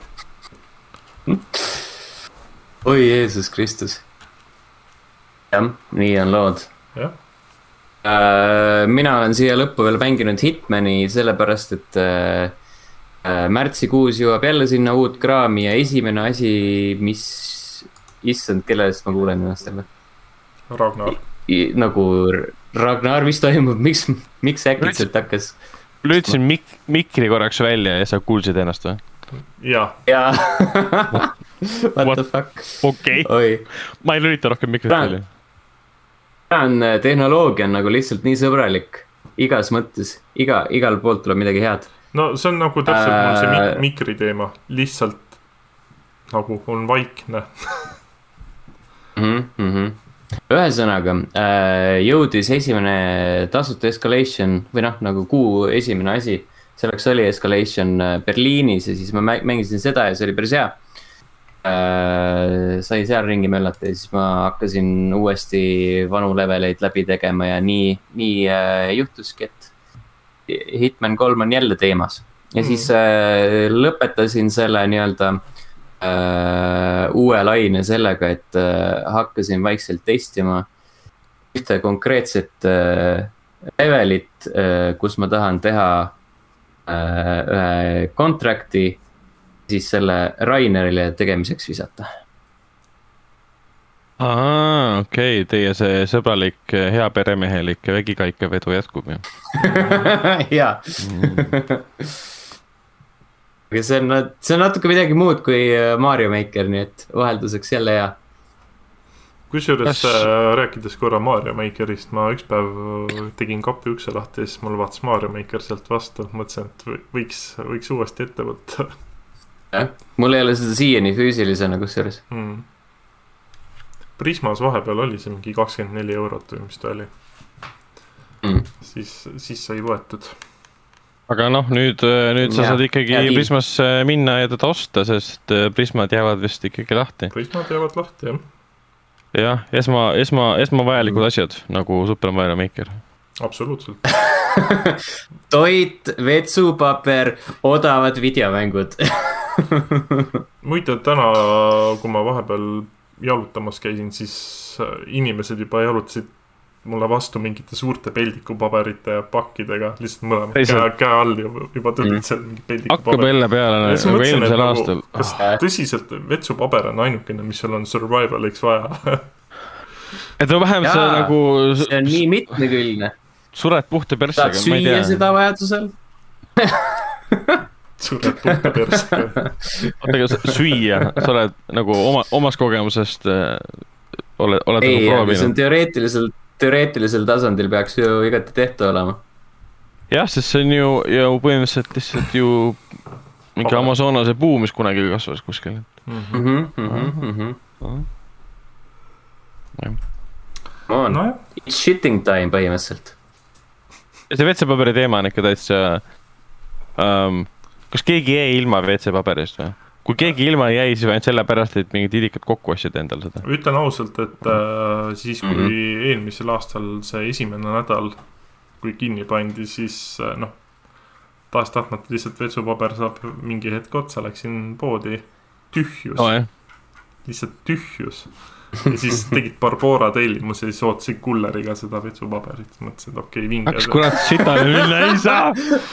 Oi, Jeesus Kristus. Jah, nii on lood. Jah. Äh, mina olen siia lõppu veel mänginud Hitmani, sellepärast, et... Äh, märtsikuus jõuab jälle sinna uut kraami ja esimene asi, mis issand, kellest ma kuulen ennast jälle? Ragnar. I, nagu Ragnar, mis toimub, miks, miks äkitselt hakkas? Lüütsin mik- mikri korraks välja ja sa kuulsid ennast või? Jaa. Jaa. What, What the fuck? Okei. Okay. Ma ei lülita rohkem mikrit välja. Tehnoloogia on nagu lihtsalt nii sõbralik. Igas mõttes. Iga, igal poolt tuleb midagi head. No see on nagu täpselt äh... mul see mik- mikri teema. Lihtsalt nagu on vaikne. mm-hmm. Ühesõnaga, jõudis esimene tasuta Escalation või noh, nagu kuu esimene asi. Selleks oli Escalation Berliinis ja siis ma mängisin seda ja see oli päris hea. Sai seal ringi möllata ja siis ma hakkasin uuesti vanu leveleid läbi tegema ja nii, nii juhtuski, et Hitman kolm on jälle teemas. Ja mm. siis äh, lõpetasin selle nii-öelda äh, uue laine sellega, et äh, hakkasin vaikselt testima ühte konkreetset äh, levelit, äh, kus ma tahan teha äh, ühe kontrakti, siis selle Rainerile tegemiseks visata. Aa, okei, okay. Teie see sõbralik, hea peremehelik vägikaike vedu jätkub ju. Jaa. Aga see on, see on natuke midagi muud kui Mario Maker, nii et vahelduseks jälle hea. Kusjuures Kas... rääkides korra Mario Makerist, ma üks päev tegin kapi ukse lahti ja siis mul vaatas Mario Maker sealt vastu. Mõtlesin, et võiks, võiks uuesti ette võtta. Ja, mul ei ole seda siiani füüsilisena kusjuures. Hmm. Prismas vahepeal oli see mingi kakskümmend neli eurot või mis ta oli. Mm. Siis, siis sai võetud. Aga noh, nüüd, nüüd sa ja, saad ikkagi ja, Prismas minna ja teda osta, sest Prismad jäävad vist ikkagi lahti. Prismad jäävad lahti, jah. Jah, esma, esma, esma vajalikud mm. asjad, nagu Super Mario Maker. Absoluutselt. Toit, vetsupaper, odavad videomängud. Muide, täna, kui ma vahepeal jalutamas käisin, siis inimesed juba jalutasid mulle vastu mingite suurte peldikupaberite ja pakkidega, lihtsalt mõlema käe, käe all juba tulid mm. seal mingi peldikupaber. Hakkab jälle peale nagu eelmisel aastal. Kas tõsiselt vetsupaber on ainukene, mis sul on survivaliks vaja? Et no vähem see nagu... See on nii mitmekülgne. Sured puhta persega. Saad süüa seda vajadusel? Sured puhta persega. Süüa, sa oled nagu oma, omas kogemusest oled, oled ei, nagu proovinud. See on teoreetiliselt, teoreetilisel tasandil peaks ju igati tehtu olema. Jah, sest see on ju, ju põhimõtteliselt lihtsalt ju mingi Amazonase puu, mis kunagi kasvas kuskil. Mm-hmm, mm-hmm, mm-hmm. On. No, it's shitting time põhimõtteliselt. Ja see vetsepaberi teema on ikka täitsa um, kas keegi jäi ilma V C-paberist või? Kui keegi ilma jäi, siis ainult selle pärast, et mingid idikad kokku asjad endal seda. Ütlen ausalt, et äh, siis kui mm-hmm. eelmisel aastal see esimene nädal, kui kinni pandi, siis äh, noh, taas tahtmata lihtsalt vetsupaber saab mingi hetk otsa, läksin poodi tühjus. Oh, lihtsalt tühjus. Ja siis tegid Barbora tellimus ja siis ootasid kulleriga seda vetsupaberit. Mõtlesin, et okei, okay, vinge. Hakkas kurat sitale minna, ei saa.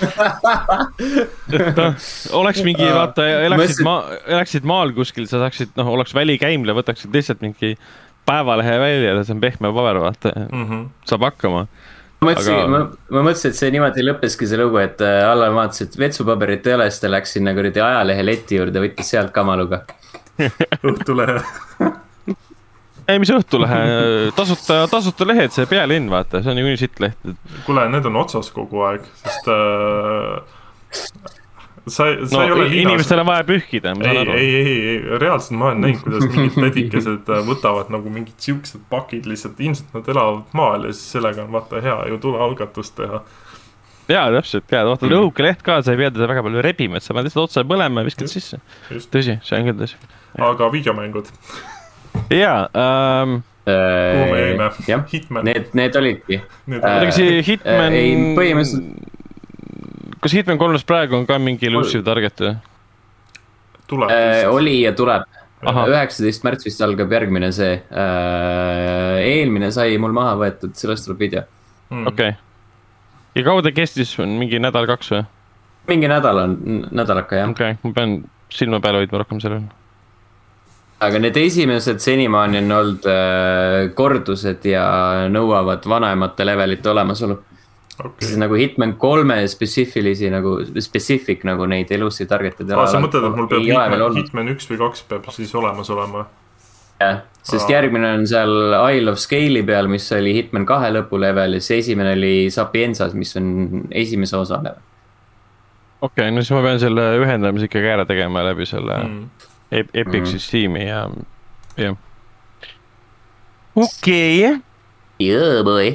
Et no, oleks mingi, vaata, elaksid, ma, elaksid maal kuskil, sa saaksid, noh, oleks välikäimle, võtaksid lihtsalt mingi päevalehe välja ja see on pehme paber, vaata. Mm -hmm. Saab hakkama. Ma mõtlesin, aga... ma, ma mõtlesin, et see niimoodi lõppeski see lugu, et Allan vaatas, et vetsupaberit ei ole, siis ta läks sinna kuradi ajalehe leti juurde, võttis sealt kamaluga. Õhtulehe. Ei, mis Õhtulehe, tasuta, tasuta lehed, see Pealinn, vaata, see on ju nii sitt leht. Kuule, need on otsas kogu aeg, sest äh, sa, sa no, ei ole linnas. Inimestele vaja pühkida, ma saan ei, aru. ei, ei, ei, reaalselt ma olen näinud, kuidas mingid tädikesed võtavad nagu mingid siuksed pakid lihtsalt, ilmselt nad elavad maal ja siis sellega on vaata hea ju tule algatust teha. Jaa, täpselt, jaa, vaata, õhuke leht ka, sa ei pea teda väga palju rebima, et sa pead lihtsalt otsa põlema ja viskad sisse. Just. Tõsi, see on küll tõsi. Aga videomängud? Jaa, ähm, kuhu me jäime? Hitman. Need, need olidki. Muidugi see Hitman... Ei, põhimõtteliselt... Kas Hitman kolmas praegu on ka mingi elusive target või? Tuleb. Oli ja tuleb. üheksateist märts vist algab järgmine see. Eelmine sai mul maha võetud, sellest tuleb video. Hmm. Okei. Okay. Ja kaua ta kestis? Mingi nädal, kaks või? Mingi nädal on, nädalaka jah. Okei, okay. Ma pean silma peale hoidma rohkem sellel. Aga need esimesed senimaani on olnud kordused ja nõuavad vanemate levelite olemasolu. Okay. Siis nagu Hitman kolme spetsiifilisi nagu, specific nagu neid elusi targetid. Aa, sa mõtled, et mul peab Hitman, Hitman üks või kaks peab siis olemas olema. Jah, sest Aa. järgmine on seal Isle of Scale'i peal, mis oli Hitman kahe lõpulevel ja see esimene oli Sapiensas, mis on esimese osa level. Okei, okay, no siis ma pean selle ühendamise ikkagi ära tegema läbi selle mm. Epic mm. Steam'i ja jah. Okei okay. Yeah boy.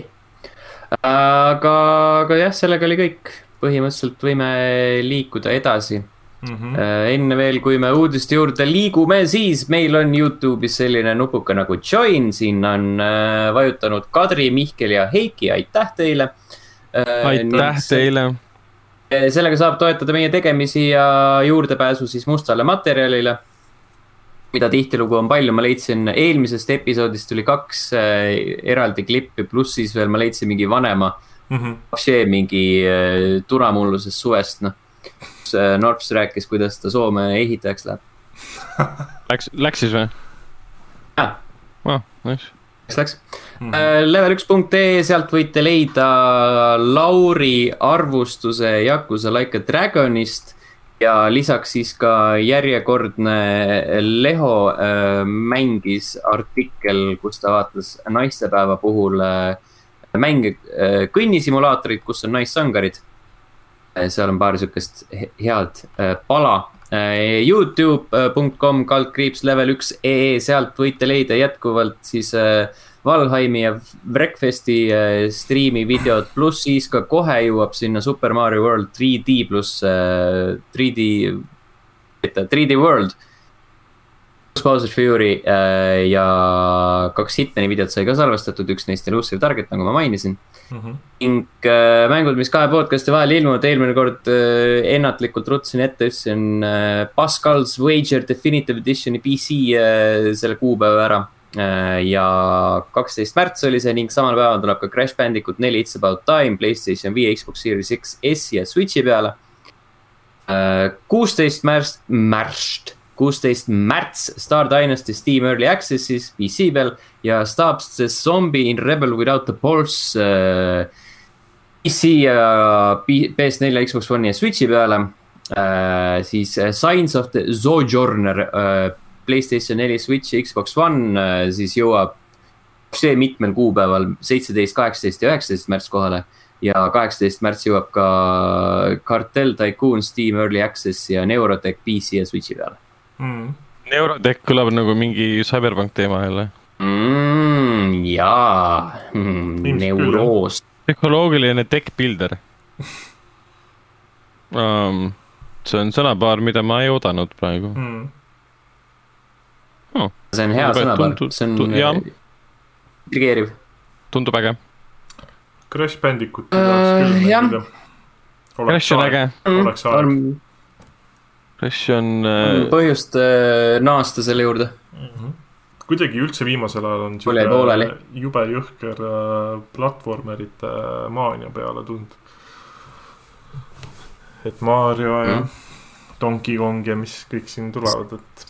Aga, aga jah, sellega oli kõik. Põhimõtteliselt võime liikuda edasi. Mm-hmm. Enne veel, kui me uudiste juurde liigume, siis meil on YouTube'is selline nupuka nagu Join. Siin on vajutanud Kadri, Mihkel ja Heiki. Aitäh teile. Aitäh teile. Sellega saab toetada meie tegemisi ja juurdepääsu siis mustale materjalile, mida tihtilugu on palju. Ma leidsin eelmisest episoodist tuli kaks äh, eraldi klippi, pluss siis veel ma leidsin mingi vanema mm-hmm. mingi äh, turamullusest suvest, noh. Äh, Norps rääkis, kuidas ta Soome ehitajaks läheb. Läks, läks siis või? Jah. Oh, nice. Läks, läks. Mm-hmm. Äh, level üks punkt ee, sealt võite leida Lauri arvustuse Yakuza Like a Dragonist. Ja lisaks siis ka järjekordne Leho äh, mängis artikkel, kus ta vaatas naistepäeva puhul äh, mänge äh, kõnnisimulaatorid, kus on naissangarid. Äh, seal on paar sükest head äh, pala. Äh, youtube punkt com kaldkriips level üks punkt ee, sealt võite leida jätkuvalt siis äh, Valheimi ja Wreckfesti äh, streami videod, pluss siis ka kohe jõuab sinna Super Mario World three D pluss äh, three D, three D World pluss Bowser's Fury äh, ja kaks Hitmani videot sai ka salvestatud, üks neist elusive target, nagu ma mainisin. Mm-hmm. Ning äh, mängud, mis kahe podcasti vahel ilmuvad, eelmine kord äh, ennatlikult rutsin ette, ütlesin äh, Pascal's Wager Definitive Editioni P C äh, selle kuupäeva ära. Ja kaksteist märts oli see ning samal päeval tuleb ka Crash Bandicoot four It's About Time, PlayStation viie, Xbox Series X S ja Switchi peale. kuusteist märts, märst, kuusteist märts Star Dynasty Steam Early Accessis P C peal ja Stabs the Zombie in Rebel Without the Pulse P C ja P S four, Xbox One ja Switchi peale. Siis Signs of the Sojourner PlayStation four, Switch, Xbox One, siis jõuab see mitmel kuupäeval, seitseteist, kaheksateist ja üheksateist märts kohale. Ja kaheksateist märts jõuab ka Cartel Tycoon, Steam Early Access ja Neurotech P C ja Switchi peale. Mm. Neurotech kõlab nagu mingi Cyberpunk teema jälle. Mm, jaa, mm, neuroos. Psühholoogiline tech builder. um, see on sõnapaar, mida ma ei oodanud praegu. Mm. Oh. See on hea sõnapaar, see on intrigeeriv. Tundub äge. Crash Bandicoot tahaks küll mängida. Crash on äge. Oleks aeg. Crash on... Põhjust naasta selle juurde. Mm-hmm. kuidagi üldse viimasel ajal on Jube, jube jõhker platvormerite maania peale tulnud. Et Mario ja mm. Donkey Kong ja mis kõik siin tulevad, et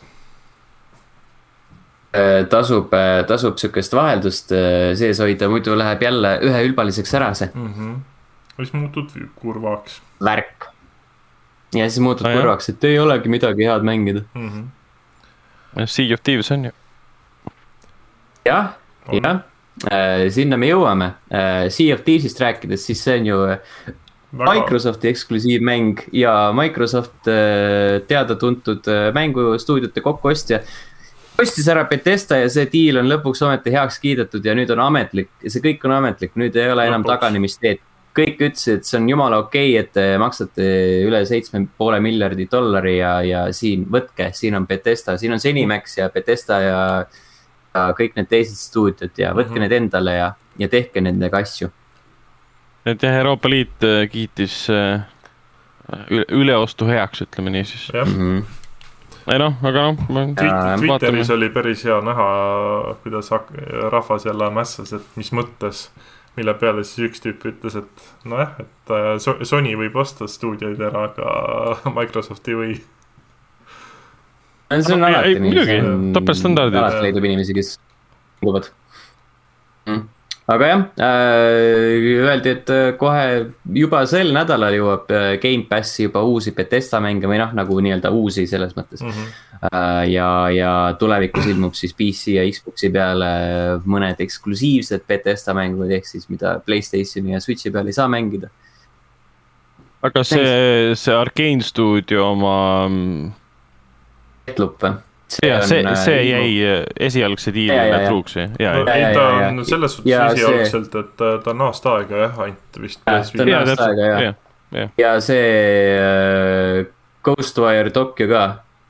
tasub, tasub sükest vaheldust sees hoida, muidu läheb jälle ühe ülbaliseks ära see. Mm-hmm. Siis muutud kurvaks. Värk. Ja siis muutud ah, kurvaks, et ei olegi midagi head mängida. Mm-hmm. Sea of Thieves on ju. Jah, jah. Sinna me jõuame. Sea of Thievesist rääkides, siis see on ju Väga... Microsofti eksklusiivmäng ja Microsoft teada-tuntud mängustuudiote kokkuostja ostis ära Bethesda ja see deal on lõpuks ometi heaks kiidetud ja nüüd on ametlik. Ja see kõik on ametlik, nüüd ei ole enam taganemisteed. Kõik ütlesid, et see on jumala okei, et te maksate üle seitsme poole miljardi dollari ja, ja siin võtke, siin on Bethesda, siin on Zenimax ja Bethesda ja, ja kõik need teised stuudiod ja võtke mm-hmm. need endale ja, ja tehke nendega asju. Et jah, Euroopa Liit kiitis üleostu heaks, ütleme nii siis. Jah. Mm-hmm. Ei noh, aga noh Twitteris vaatame. Oli päris hea näha, kuidas rahvas jälle mässas, et mis mõttes, mille peale siis üks tüüp ütles, et nojah, et Sony võib osta stuudioid ära, aga Microsoft ei või. See on alati ei, nii. Muidugi, topelstandardid. Alati leidub inimesi, kes kuuvad. Mm. Aga jah, öeldi, et kohe juba sel nädalal jõuab Game Passi juba uusi Bethesda mänge või noh, nagu nii-öelda uusi selles mõttes. Mm-hmm. Ja, ja tulevikus ilmub siis P C ja Xboxi peale mõned eksklusiivsed Bethesda mängud, ehk siis mida PlayStationi ja Switchi peale ei saa mängida. Aga see, see Arcane Studio oma... Etlup või? See, ja, see, see jäi esialgse diilile truuks. Ja, ja, ei, ta on selles suhtes esialgselt, et ta on aasta aega jah, ainult vist. Ja, ta on aasta aega jah. Ja, ja. ja see uh, Ghostwire Tokyo ka.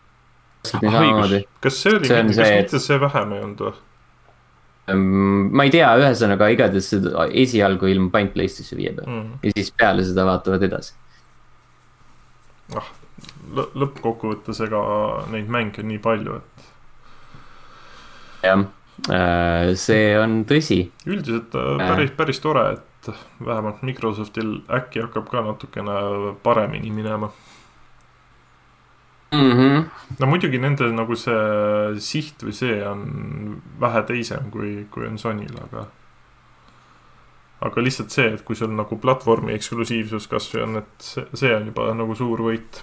Kas see oli, see kas see, mitte see vähem ei olnud või? Ma ei tea, ühesõnaga igatahes esialgu ilmub ainult PlayStation viie peal mm. ja siis peale seda vaatavad edasi. Ah, lõppkokkuvõttes ega neid mänge nii palju, et jah, see on tõsi. Üldiselt päris, päris tore, et vähemalt Microsoftil äkki hakkab ka natukene paremini minema. Mm-hmm. No muidugi nende nagu see siht või see on vähe teisem kui, kui on Sonyl, aga aga lihtsalt see, et kui sul nagu platvormi eksklusiivsus kasvõi on, et see, see on juba nagu suur võit.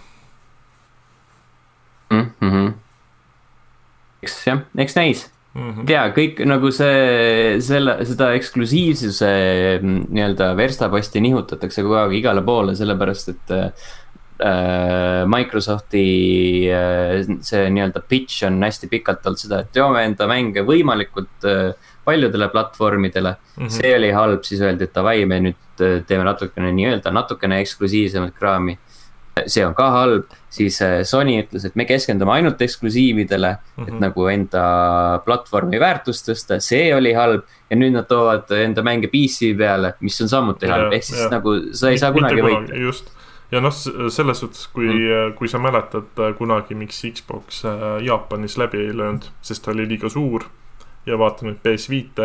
Mm-hmm. Eks jah, eks näis. Mm-hmm. Tea, kõik nagu see, selle, seda eksklusiivsuse nii-öelda verstaposti nihutatakse kogu aeg igale poole, sellepärast et äh, Microsofti äh, see nii-öelda pitch on hästi pikalt olnud seda, et joome enda mänge võimalikult äh, paljudele platvormidele. Mm-hmm. See oli halb, siis öeldi, et davai, me nüüd teeme natukene nii-öelda natukene eksklusiivsemat kraami. See on ka halb, siis Sony ütles, et me keskendume ainult eksklusiividele, mm-hmm. et nagu enda platvormi väärtust tõsta, see oli halb ja nüüd nad toovad enda mänge P C peale, mis on samuti halb, ehk siis ja. Nagu sa ei saa kunagi võita. Just. Ja noh, selles suhtes, kui, mm. kui sa mäletad kunagi, miks Xbox Jaapanis läbi ei löönud, sest ta oli liiga suur ja vaata nüüd P S viite.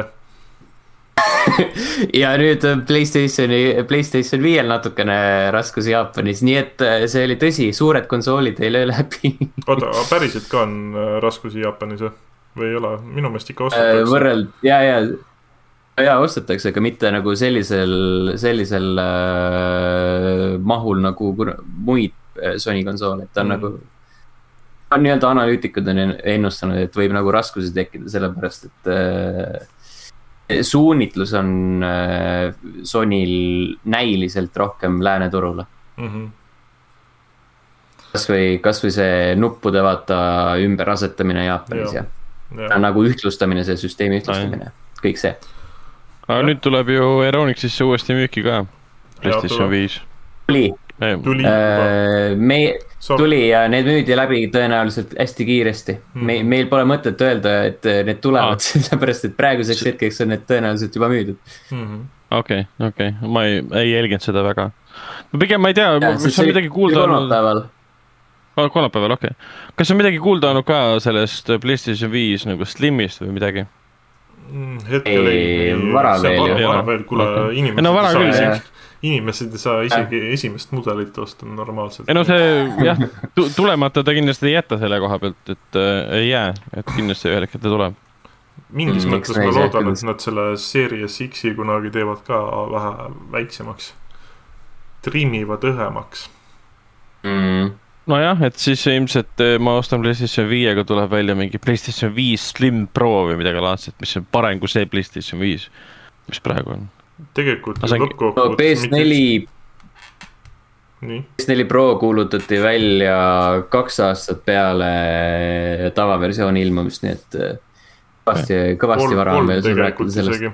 Ja nüüd PlayStationi, PlayStation viiel natukene raskusi Jaapanis, nii et see oli tõsi, suured konsoolid ei löö läbi. Oota, päriselt ka on raskusi Jaapanis või ei ole? Minu meelest ikka ostetakse. Võrreld, ja, ja, ja ostetakse, aga mitte nagu sellisel, sellisel äh, mahul nagu muid Sony konsoole, et ta on mm. nagu on nii-öelda analüütikud on ennustanud, et võib nagu raskusi tekkida sellepärast, et äh, suunitlus on äh, Sonyl näiliselt rohkem lääneturule. Mm-hmm. Kas või, kas või see nuppude vaata ümber asetamine Jaapanis ja, ja. ja nagu ühtlustamine, see süsteemi ühtlustamine, ja. Kõik see. Aga ja. Nüüd tuleb ju Aeronixisse uuesti müüki ka, PlayStation viis. Tuli. Tuli äh, me tuli ja need müüdi läbi tõenäoliselt hästi kiiresti. Mm. Me, meil pole mõtet öelda, et need tulevad, ah. sellepärast, et praeguseks hetkeks on need tõenäoliselt juba müüdud. Mm-hmm. Okei, okay, okei. Okay. Ma ei, ei jälginud seda väga. No pigem ma ei tea, ja, mis on midagi kuulda olnud. kolmapäeval, okei okay.. Kas on midagi kuulda olnud ka sellest PlayStation viis nagu Slimist või midagi? Hetkel ei, vara veel. Vara veel, kuule okay. inimesed, no, vara ei saa, isegi, inimesed ei saa isegi äh. esimest mudelit osta normaalselt. ei no see jah, tulemata ta kindlasti ei jäta selle koha pealt, et äh, ei jää, et kindlasti ühel hetkel ta tuleb. Mingis mm, mõttes ma loodan, et nad selle Series X-i kunagi teevad ka vähe väiksemaks. Triimivad õhemaks. Mm. Nojah, et siis ilmselt ma ostan PlayStation viiega tuleb välja mingi PlayStation viis Slim Pro või midagi laadset, mis on parem kui see PlayStation viis, mis praegu on. Tegelikult no, P S neli Nii. P S neli Pro kuulutati välja kaks aastat peale tavaversiooni ilmumist, nii et kõvasti, kõvasti vara on veel sul rääkida sellest.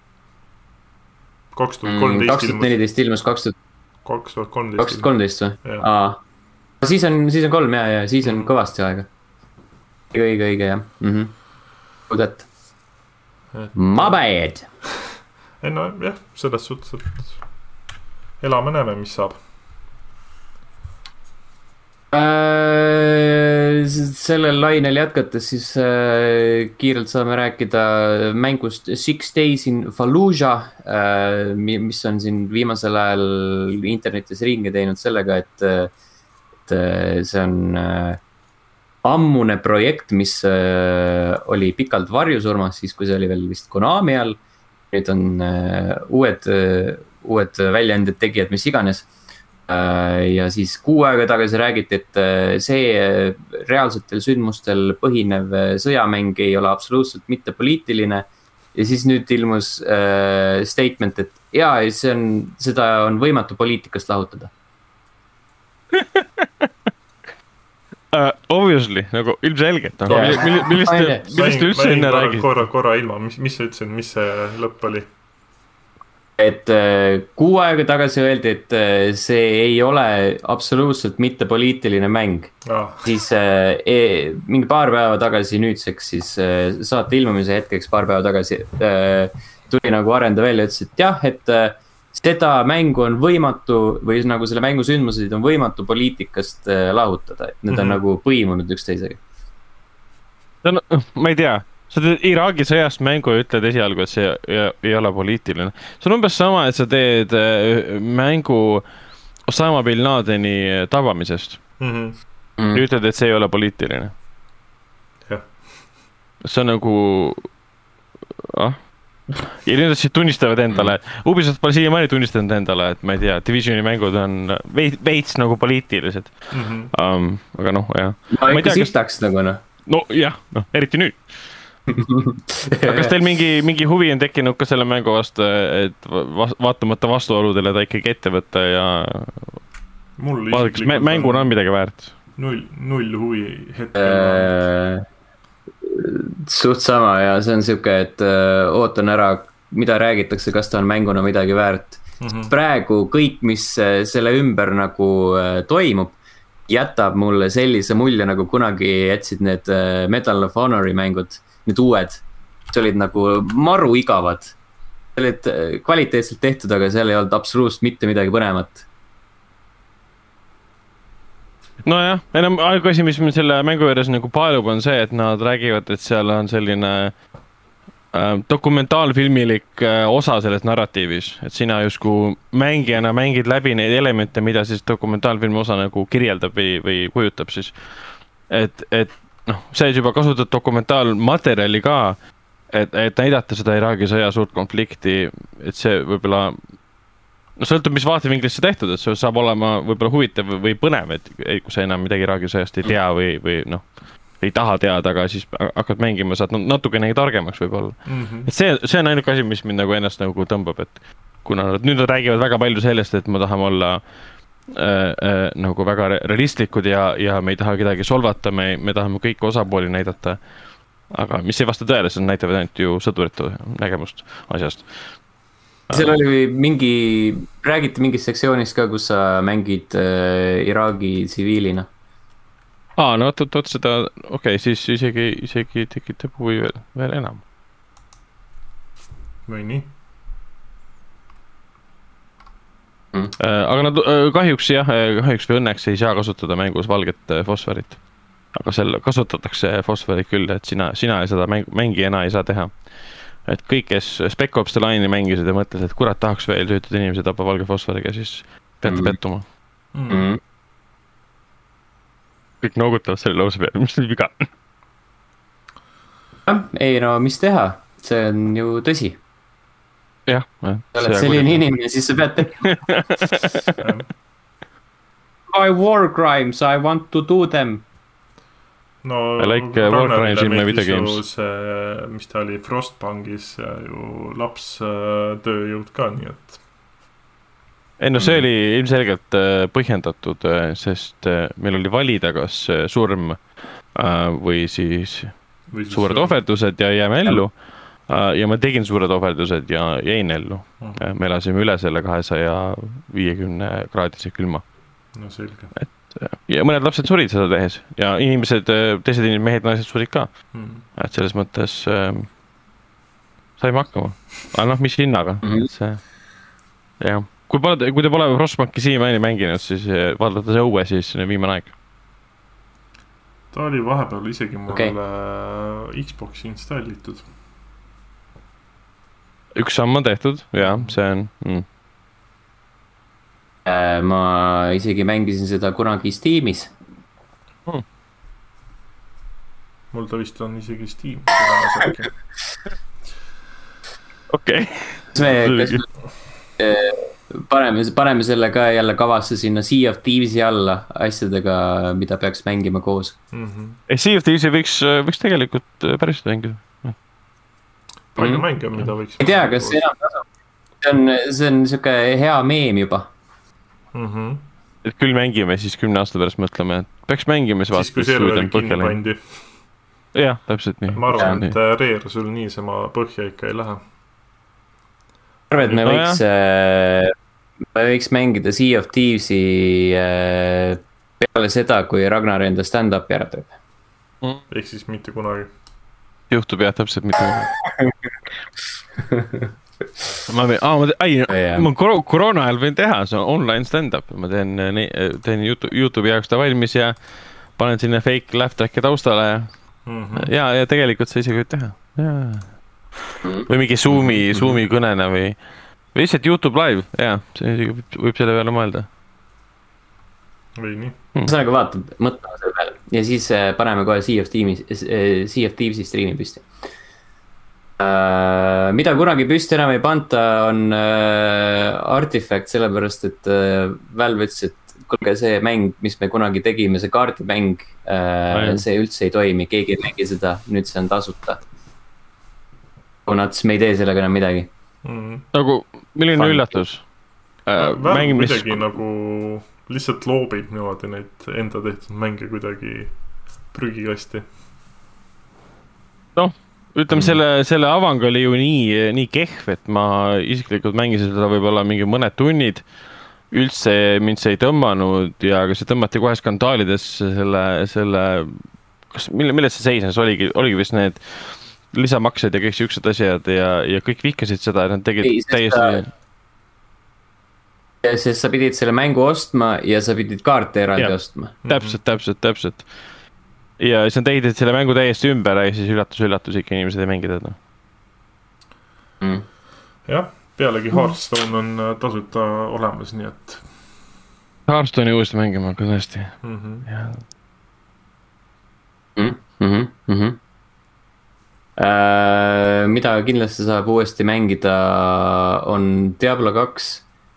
kaks tuhat kolmteist kaks tuhat neliteist ilmus kaks tuhat kolmteist või? Aa. Siis on, siis on kolm ja, ja siis on kõvasti aega. Õige, õige, õige, jah. Mm-hmm. Kudat. My bad. Ei no jah, selles suhtes, et elame näeme, mis saab. Äh, sellel lainel jätkates siis äh, kiirelt saame rääkida mängust Six Days in Fallujah, äh, mis on siin viimasel ajal internetis ringi teinud sellega, et et see on äh, ammune projekt, mis äh, oli pikalt varjusurmas, siis kui see oli veel vist Konami all. Nüüd on äh, uued, äh, uued väljaanded tegijad, mis iganes. Äh, ja siis kuu aega tagasi räägiti, et äh, see reaalsetel sündmustel põhinev sõjamäng ei ole absoluutselt mitte poliitiline. Ja siis nüüd ilmus äh, statement, et jaa, see on, seda on võimatu poliitikast lahutada. Uh, obviously, nagu ilmselgelt no. yeah. Mil, millist, millist te üldse enne räägid? Korra, korra ilma, mis, mis sa ütlesid, mis see lõpp oli? Et äh, kuu aega tagasi öeldi, et äh, see ei ole absoluutselt mitte poliitiline mäng ah. Siis äh, e, mingi paar päeva tagasi nüüdseks siis äh, saate ilmumise hetkeks paar päeva tagasi äh, tuli nagu arendaja välja, ütles, et jah, et äh, seda mängu on võimatu või nagu selle mängu sündmuseid on võimatu poliitikast äh, lahutada, et need on mm -hmm. nagu põimunud üksteisega. No, ma ei tea, sa teed Iraagi sõjast mängu ja ütled esialgu, et see ei, ei ole poliitiline. See on umbes sama, et sa teed äh, mängu Osama Bin Ladeni tabamisest mm. -hmm. ja ütled, et see ei ole poliitiline. jah. See on nagu ah ja nüüd nad siis tunnistavad endale, Ubisoft pole siiamaani tunnistanud endale, et ma ei tea, Divisioni mängud on veits, veits nagu poliitilised mm. -hmm. um, aga noh, jah. no ikka siftaks nagu noh. no jah, noh, eriti nüüd. aga kas teil mingi, mingi huvi on tekkinud ka selle mängu vastu, et vaatamata vastuoludele ta ikkagi ette võtta ja vaadakas mänguna on midagi väärt? Null, null huvi hetkel äh... suht sama ja see on siuke, et äh, ootan ära, mida räägitakse, kas ta on mänguna midagi väärt mm. -hmm. Praegu kõik, mis äh, selle ümber nagu äh, toimub, jätab mulle sellise mulje, nagu kunagi jätsid need äh, Medal of Honori mängud, need uued. See olid nagu maru igavad. See olid äh, kvaliteetselt tehtud, aga seal ei olnud absoluutselt mitte midagi põnevat. Nojah, enam aegu asi, mis meil selle mängu juures nagu paelub, on see, et nad räägivad, et seal on selline äh, dokumentaalfilmilik äh, osa selles narratiivis, et sina justkui mängijana mängid läbi neid elemente, mida siis dokumentaalfilmi osa nagu kirjeldab või, või kujutab siis. Et, et noh, see juba kasutad dokumentaalmaterjali ka, et, et näidata seda Iraagi sõja suurt konflikti, et see võib-olla no sõltub, mis vaatevinklist see tehtud, et see saab olema võib-olla huvitav või põnev, et kui sa enam midagi Iraagi sõjast ei tea või, või noh, ei taha teada, aga siis hakkad mängima, saad natukene targemaks võib-olla. Mm -hmm. Et see, see on ainuke asi, mis mind nagu ennast nagu tõmbab, et kuna nad, nüüd nad räägivad väga palju sellest, et me tahame olla äh, äh, nagu väga realistlikud ja, ja me ei taha kedagi solvata, me, me tahame kõiki osapooli näidata, aga mis ei vasta tõele, see näitavad ainult ju sõdurite nägemust asjast. Seal oli mingi, räägiti mingis sektsioonis ka, kus sa mängid äh, Iraagi tsiviilina. Aa, no oot, oot seda, okei, okay, siis isegi, isegi tekitab huvi veel, veel enam. Või nii? mm. Aga nad kahjuks jah, kahjuks või õnneks ei saa kasutada mängus valget fosforit. Aga seal kasutatakse fosforit küll, et sina, sina ei seda mäng, mängijana ei saa teha. Et kõik, kes Spec Ops The Line'i mängisid ja mõtles, et kurat tahaks veel süütud inimesi tappa valge fosforiga, siis peate mm. pettuma. Mm. Kõik noogutavad selle lause peale, mis on viga. Ei no, mis teha? See on ju tõsi. Jah. Oled selline inimene, siis sa pead tegema. My war crimes, I want to do them. No, I like uh, war crimes in my video games. See, mis ta oli Frostbankis ja ju laps uh, tööjõud ka, nii et... Ei no see mm. oli ilmselgelt uh, põhjendatud, uh, sest uh, meil oli valida kas uh, surm uh, või siis, või siis suured surm. Ohverdused ja jääme ellu. Uh, ja ma tegin suured ohverdused ja jäin ellu. Mm. Uh, me elasime üle selle kahesaja viiekümne kraadise külma. No selge. Et ja mõned lapsed surid seda tehes ja inimesed, teised inimesed, mehed, naised surid ka. Mm. Et selles mõttes äh, saime hakkama. Aga noh, mis hinnaga? Mm-hmm. See, jah. Kui, pole, kui te pole Frostbanki siiamaani mänginud, siis vaadata see õue, siis viimane aeg. Ta oli vahepeal isegi mulle okay. Xboxi installitud. Üks samm on tehtud, jah, see on... Mm. Ma isegi mängisin seda kunagi Steamis. Hmm. Mul ta vist on isegi Steamis. Okei. Paneme, paneme selle ka jälle kavasse sinna Sea of Thieves'i alla asjadega, mida peaks mängima koos. Mm-hmm. Sea of Thieves'i võiks, võiks tegelikult päris mängida. Palju mm. mänge, mida võiks... Ei tea, kas see enam tasu. See on, see on niisugune hea meem juba. Mm-hmm. Et küll mängime, siis kümne aasta pärast mõtleme, et peaks mängima, siis vaatame. Siis kui serveri kinni pandi. Jah, täpselt nii. Ma arvan, et Rare sul nii sama põhja ikka ei lähe. Arve, et me no võiks, äh, me võiks mängida Sea of Thieves'i äh, peale seda, kui Ragnar enda stand-upi ära teeb. Mm. Ehk siis mitte kunagi. Juhtub jah, täpselt mitte kunagi. ma võin, aa, ma teen, ai, yeah. ma kor- koroona ajal võin teha, see on online stand-up, ma teen, teen YouTube, YouTube'i jaoks ta valmis ja panen sinna fake laugh track'i taustale ja, mm-hmm. ja, ja tegelikult sa isegi võid teha. Ja. Või mingi Zoomi, Zoomi kõnena või, või lihtsalt YouTube live, jaa, see isegi võib selle peale mõelda. Või nii. Hmm. Sa nagu vaatab, mõtlema selle peale ja siis paneme kohe Sea of Thieves'i, Sea of Thieves'i streami püsti. Uh, mida kunagi püsti enam ei panta on uh, Artifact, sellepärast et uh, Valve ütles, et kuulge see mäng, mis me kunagi tegime, see kaardimäng uh, see üldse ei toimi, keegi ei mängi seda, nüüd see on tasuta. Kuna me ei tee sellega enam midagi mm. Nagu, milline üllatus? Uh, Valve midagi mis... nagu lihtsalt loobib niimoodi neid enda tehtud mänge kuidagi prügikasti. Noh ütleme, mm. selle, selle avang oli ju nii, nii kehv, et ma isiklikult mängisin seda võib-olla mingi mõned tunnid. Üldse mind see ei tõmmanud ja see tõmmati kohe skandaalidesse selle, selle kas, mille, milles see seisnes, oligi, oligi vist need lisamaksed ja kõik siuksed asjad ja, ja kõik vihkasid seda, et nad tegid ei, täiesti... Sest sa pidid selle mängu ostma ja sa pidid kaarte eraldi ja, ostma. Täpselt, täpselt, täpselt. Ja siis on tegid selle mängu täiesti ümber ja siis üllatus, üllatus ikka inimesed ei mängi teda. Mm. Jah, pealegi Hearthstone on tasuta olemas, nii et... Hearthstone'i uuesti mängima, aga tõesti. Mm-hmm. Ja. Mm-hmm. Mm-hmm. Äh, mida kindlasti saab uuesti mängida on Diablo kaks.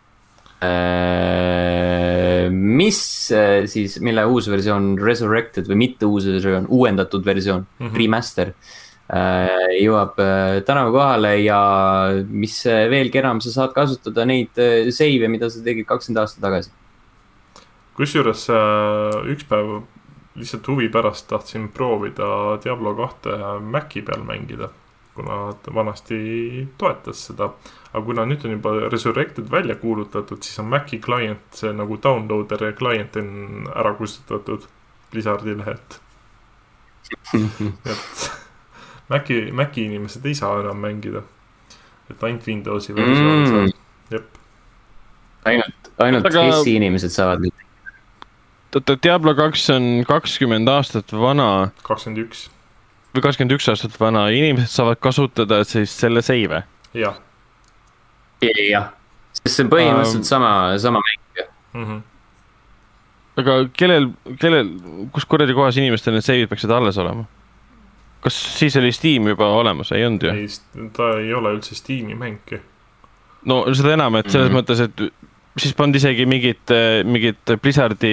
Uh, mis uh, siis, mille uus versioon Resurrected või mitte uus versioon, uuendatud versioon mm-hmm. Remaster uh, jõuab uh, tänavu kohale ja mis uh, veelgi enam sa saad kasutada neid uh, save, mida sa tegid kakskümmend aastat tagasi. Kusjuures uh, üks päev lihtsalt huvi pärast tahtsin proovida Diablo kahte Maci peal mängida, kuna vanasti toetas seda. Aga kuna nüüd on juba Resurrected välja kuulutatud, siis on Maci client, see nagu downloader ja client on ära kustutatud Blizzardi lehelt. et Maci, Maci inimesed ei saa enam mängida. Et ainult Windowsi versioon mm. saab. Jep. ainult, ainult aga... Hessi inimesed saavad. Diablo kaks on kakskümmend aastat vana. kakskümmend üks. Või kakskümmend üks aastat vana. Inimesed saavad kasutada siis selle seive. Jah. Jah. Sest see on põhimõtteliselt um, sama, sama mäng. Mm-hmm. Aga kellel, kellel, kus kuradi kohas inimestel need seivid peaksid alles olema? Kas siis oli Steam juba olemas? Ei olnud ju? Ei, ta ei ole üldse Steam'i mängki. No seda enam, et selles mm-hmm. mõttes, et siis pand isegi mingit, mingit Blizzardi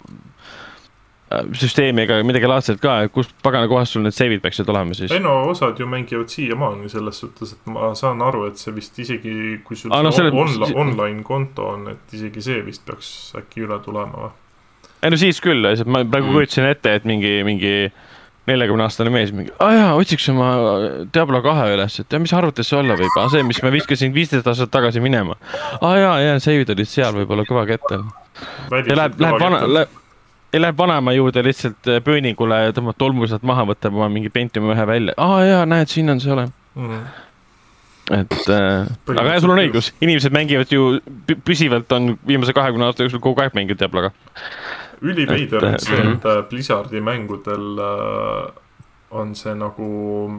süsteemi ega midagi laadselt ka, kus pagana kohas sul need seivid peaksid olema siis? Ei no, osad ju mängivad siiamaani selles suhtes, et ma saan aru, et see vist isegi, kui sul ah, no, on, selle... on, online konto on, et isegi see vist peaks äkki üle tulema. Ei no siis küll, ma praegu kujutsin ette, et mingi, mingi neljakümne aastane mees mingi, aa jaa, otsiks oma Diablo kahe üles, et ja mis arvutis see olla võib, aa see, mis ma viskasin viisteist aastat tagasi minema. Aa jaa, jaa, seivid olid seal võib-olla kõva kettel. Ja läheb, läheb, vana, läheb, läheb vanema juurde lihtsalt pööningule ja tõmbab tolmused maha, võtab oma mingi Pentium ühe välja. Aa jaa, näed, siin on see ole. Mm-hmm. Et, äh, aga jah, sul on õigus, inimesed mängivad ju püsivalt on viimase kahekümne aasta jooksul kogu aeg mänginud Diabloga. Üliveider on see, et Blizzardi mängudel on see nagu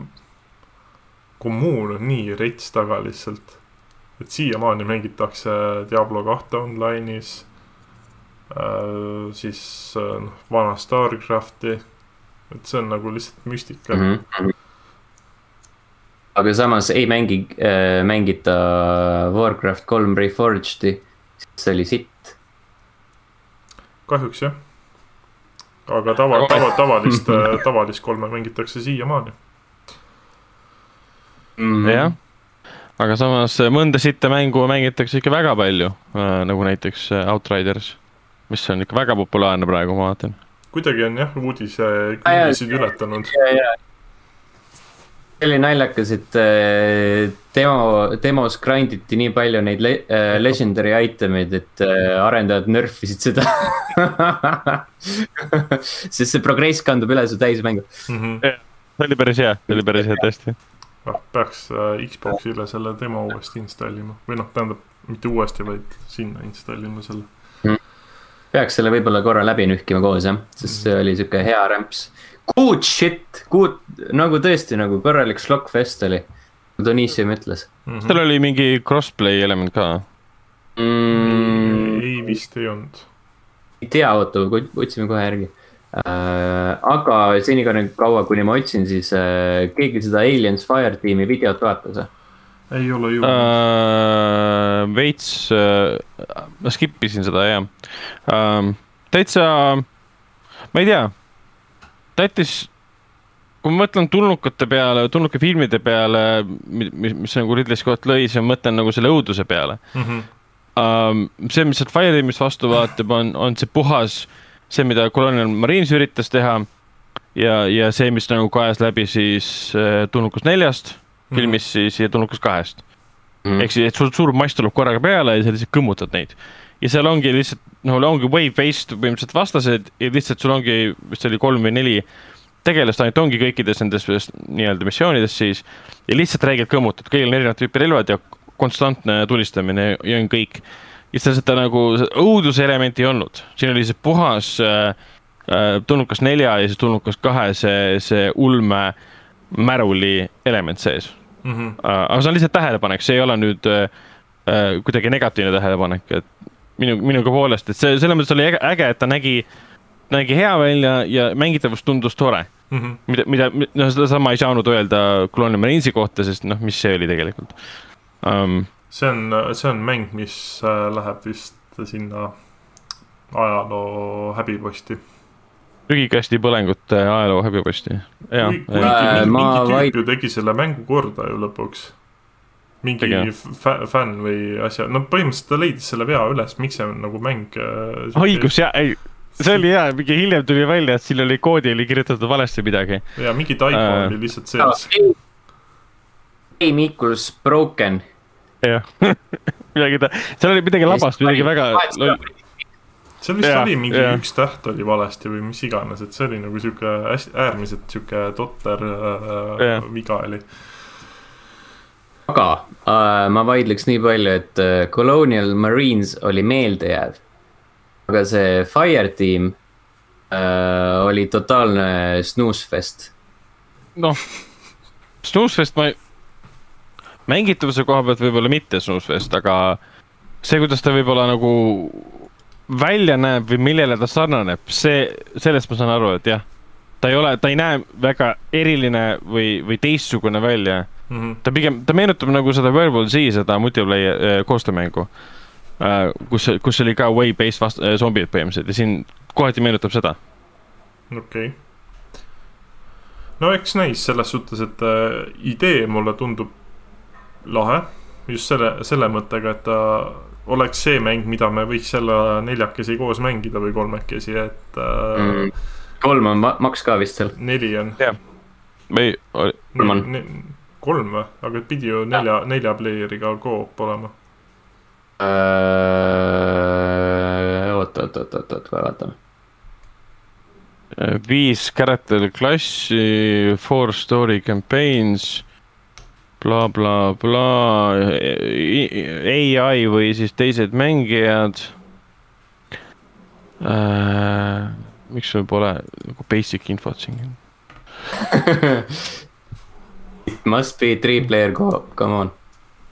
kommuun on nii rets taga lihtsalt. Et siiamaani mängitakse Diablo kahte online'is, siis vana Starcrafti, et see on nagu lihtsalt müstika. Mm-hmm. Aga samas ei mängi, äh, mängita Warcraft kolm Reforged'i, see oli sitt. Kahjuks jah. Aga tava, tava, tavalist, tavalist kolme mängitakse siiamaani. Mm-hmm. Jah, aga samas mõnda sitte mängu mängitakse ikka väga palju, äh, nagu näiteks Outriders, mis on ikka väga populaarne praegu, ma vaatan. Kuidagi on jah, uudise kündisid ületanud. Jah, jah. See oli naljakas, et demo, demos grinditi nii palju neid le, uh, legendary itemid, et uh, arendajad nerfisid seda. Sest see progress kandub üle su täismängu. Mm-hmm. See oli päris hea, see oli päris hea tõesti. Ah, peaks uh, Xboxile selle demo uuesti installima. Või noh, tähendab, mitte uuesti, vaid sinna installima selle. Mm. Peaks selle võib-olla korra läbi nühkima koos, jah? Sest see oli siuke hea rämps. Good shit, good, nagu tõesti nagu korralik Slogfest oli, Donissium ütles. Mm-hmm. Seal oli mingi crossplay element ka? Mm, ei vist ei olnud. Ei tea, oota, otsime kohe järgi. Äh, aga senikaua kaua, kuni ma otsin, siis äh, keegi seda Aliens Fireteami videot vaatas. Ei ole ju. Uh, veits, uh, ma skippisin seda, jah. Uh, täitsa, ma ei tea. Täitis, kui ma mõtlen tulnukate peale, tulnuka filmide peale, mis, mis nagu Ridley Scott lõi, siis ma mõtlen nagu selle õuduse peale. Mm-hmm. Um, see, mis sealt Fireteamist vastu vaatab, on, on see puhas, see, mida Colonial Marines üritas teha ja, ja see, mis nagu kajas läbi siis uh, tulnukas neljast mm-hmm. filmis siis ja tulnukas kahest. Mm-hmm. Ehk siis, et sul suur mass tuleb korraga peale ja sa lihtsalt kõmmutad neid. Ja seal ongi lihtsalt, noh, ongi wave-based põhimõtteliselt vastased ja lihtsalt sul ongi, vist oli kolm või neli tegelast ainult ongi kõikides nendes nii-öelda missioonides siis ja lihtsalt räägid kõmmutad, kõigil on erinevad tüüpi relvad ja konstantne tulistamine ja on kõik. Ja seda nagu õuduse elementi ei olnud. Siin oli see puhas äh, tulnukas nelja ja see tulnukas kahe, see, see ulme märuli element sees. Mm-hmm. Uh, aga see on lihtsalt tähelepanek, see ei ole nüüd uh, kuidagi negatiivne tähelepanek, et minu, minuga poolest, et see, selle mõttes oli äge, äge, et ta nägi, nägi hea välja ja mängitavust tundus tore. Mm-hmm. Mida, mida, no seda sama ei saanud öelda Colonial Marinesi kohta, sest noh, mis see oli tegelikult. Um, see on, see on mäng, mis läheb vist sinna ajaloo häbiposti. Prügikasti põlengute ajaloo häbiposti. Ja, kui, kui äh, mingi, mingi tüüp vaid... ju tegi selle mängu korda ju lõpuks. Mingi f- fänn või asja, no põhimõtteliselt ta leidis selle vea üles, miks see on nagu mäng õigus, jah, ei, see oli hea, mingi hiljem tuli välja, et siin oli koodi, oli kirjutatud valesti midagi ja mingi typo uh, oli lihtsalt sees game equals broken jah, midagi ta, seal oli midagi labast, midagi väga seal vist ja, oli mingi ja. Üks täht oli valesti või mis iganes, et see oli nagu siuke äärmiselt siuke totter äh, viga oli. aga äh, ma vaidleks nii palju, et äh, Colonial Marines oli meeldejääv. Aga see Fireteam äh, oli totaalne snoozefest. Noh, snoozefest ma ei... mängitavuse koha pealt võib-olla mitte snoozefest, aga see, kuidas ta võib-olla nagu välja näeb või millele ta sarnaneb, see, sellest ma saan aru, et jah, ta ei ole, ta ei näe väga eriline või, või teistsugune välja. Mm-hmm. Ta pigem, ta meenutab nagu seda Werewolf Z, seda multiplayer äh, koostöömängu, äh, kus, kus oli ka way-based vast, äh, zombid põhimõtteliselt ja siin kohati meenutab seda. Okei. Okay. No eks näis selles suhtes, et äh, idee mulle tundub lahe, just selle, selle mõttega, et ta oleks see mäng, mida me võiks selle neljakesi koos mängida või kolmekesi, et äh, mm, kolm on ma maks ka vist seal. Neli on. jah. Või kolm on. Ne, kolm või? Aga pidi ju nelja, nelja playeriga koop olema. Oot, oot, oot, oot, oot, kohe vaatame. Viis character klassi, four story campaigns, bla bla bla, A I või siis teised mängijad. Äh, miks sul pole nagu basic infot siin? It must be three player co-op, come on.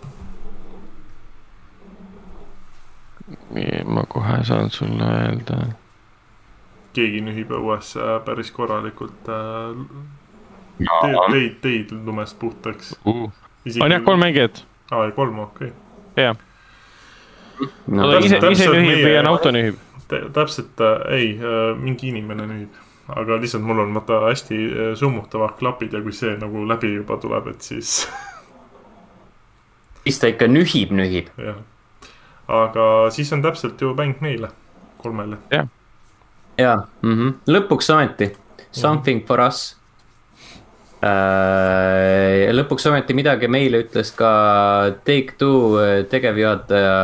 Ma kohe saan sulle öelda. Keegi nühib õues päris korralikult teid, teid, teid lumest puhtaks. Uh. On jah, kolm mängijat. Aa, kolm, okei. Okay. Jah. No, ise, ise nühib või on auto nühib? Täpselt, ei, mingi inimene nühib. Aga lihtsalt mul on vaata hästi summutavad klapid ja kui see nagu läbi juba tuleb, et siis... siis ta ikka nühib, nühib. Jah. Aga siis on täpselt ju mäng meile, kolmele. Jah. Ja, mm-hmm. Lõpuks ometi. Something mm-hmm. for us. Äh, lõpuks ometi midagi meile ütles ka Take-Two tegevjuhataja.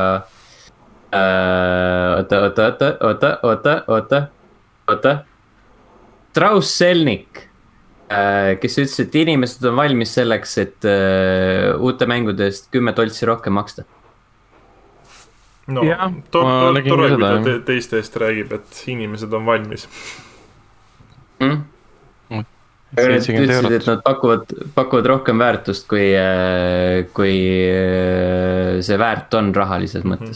Äh, oota, oota, oota, oota, oota, oota, oota. Strauss Selnik, äh, kes ütles, et inimesed on valmis selleks, et äh, uute mängudest kümme toltsi rohkem maksta. No, ja, tore, tore, kui ta te, teiste eest räägib, et inimesed on valmis. Mm? Nad ütlesid, et nad pakuvad, pakuvad rohkem väärtust, kui, kui see väärt on rahalises mõttes.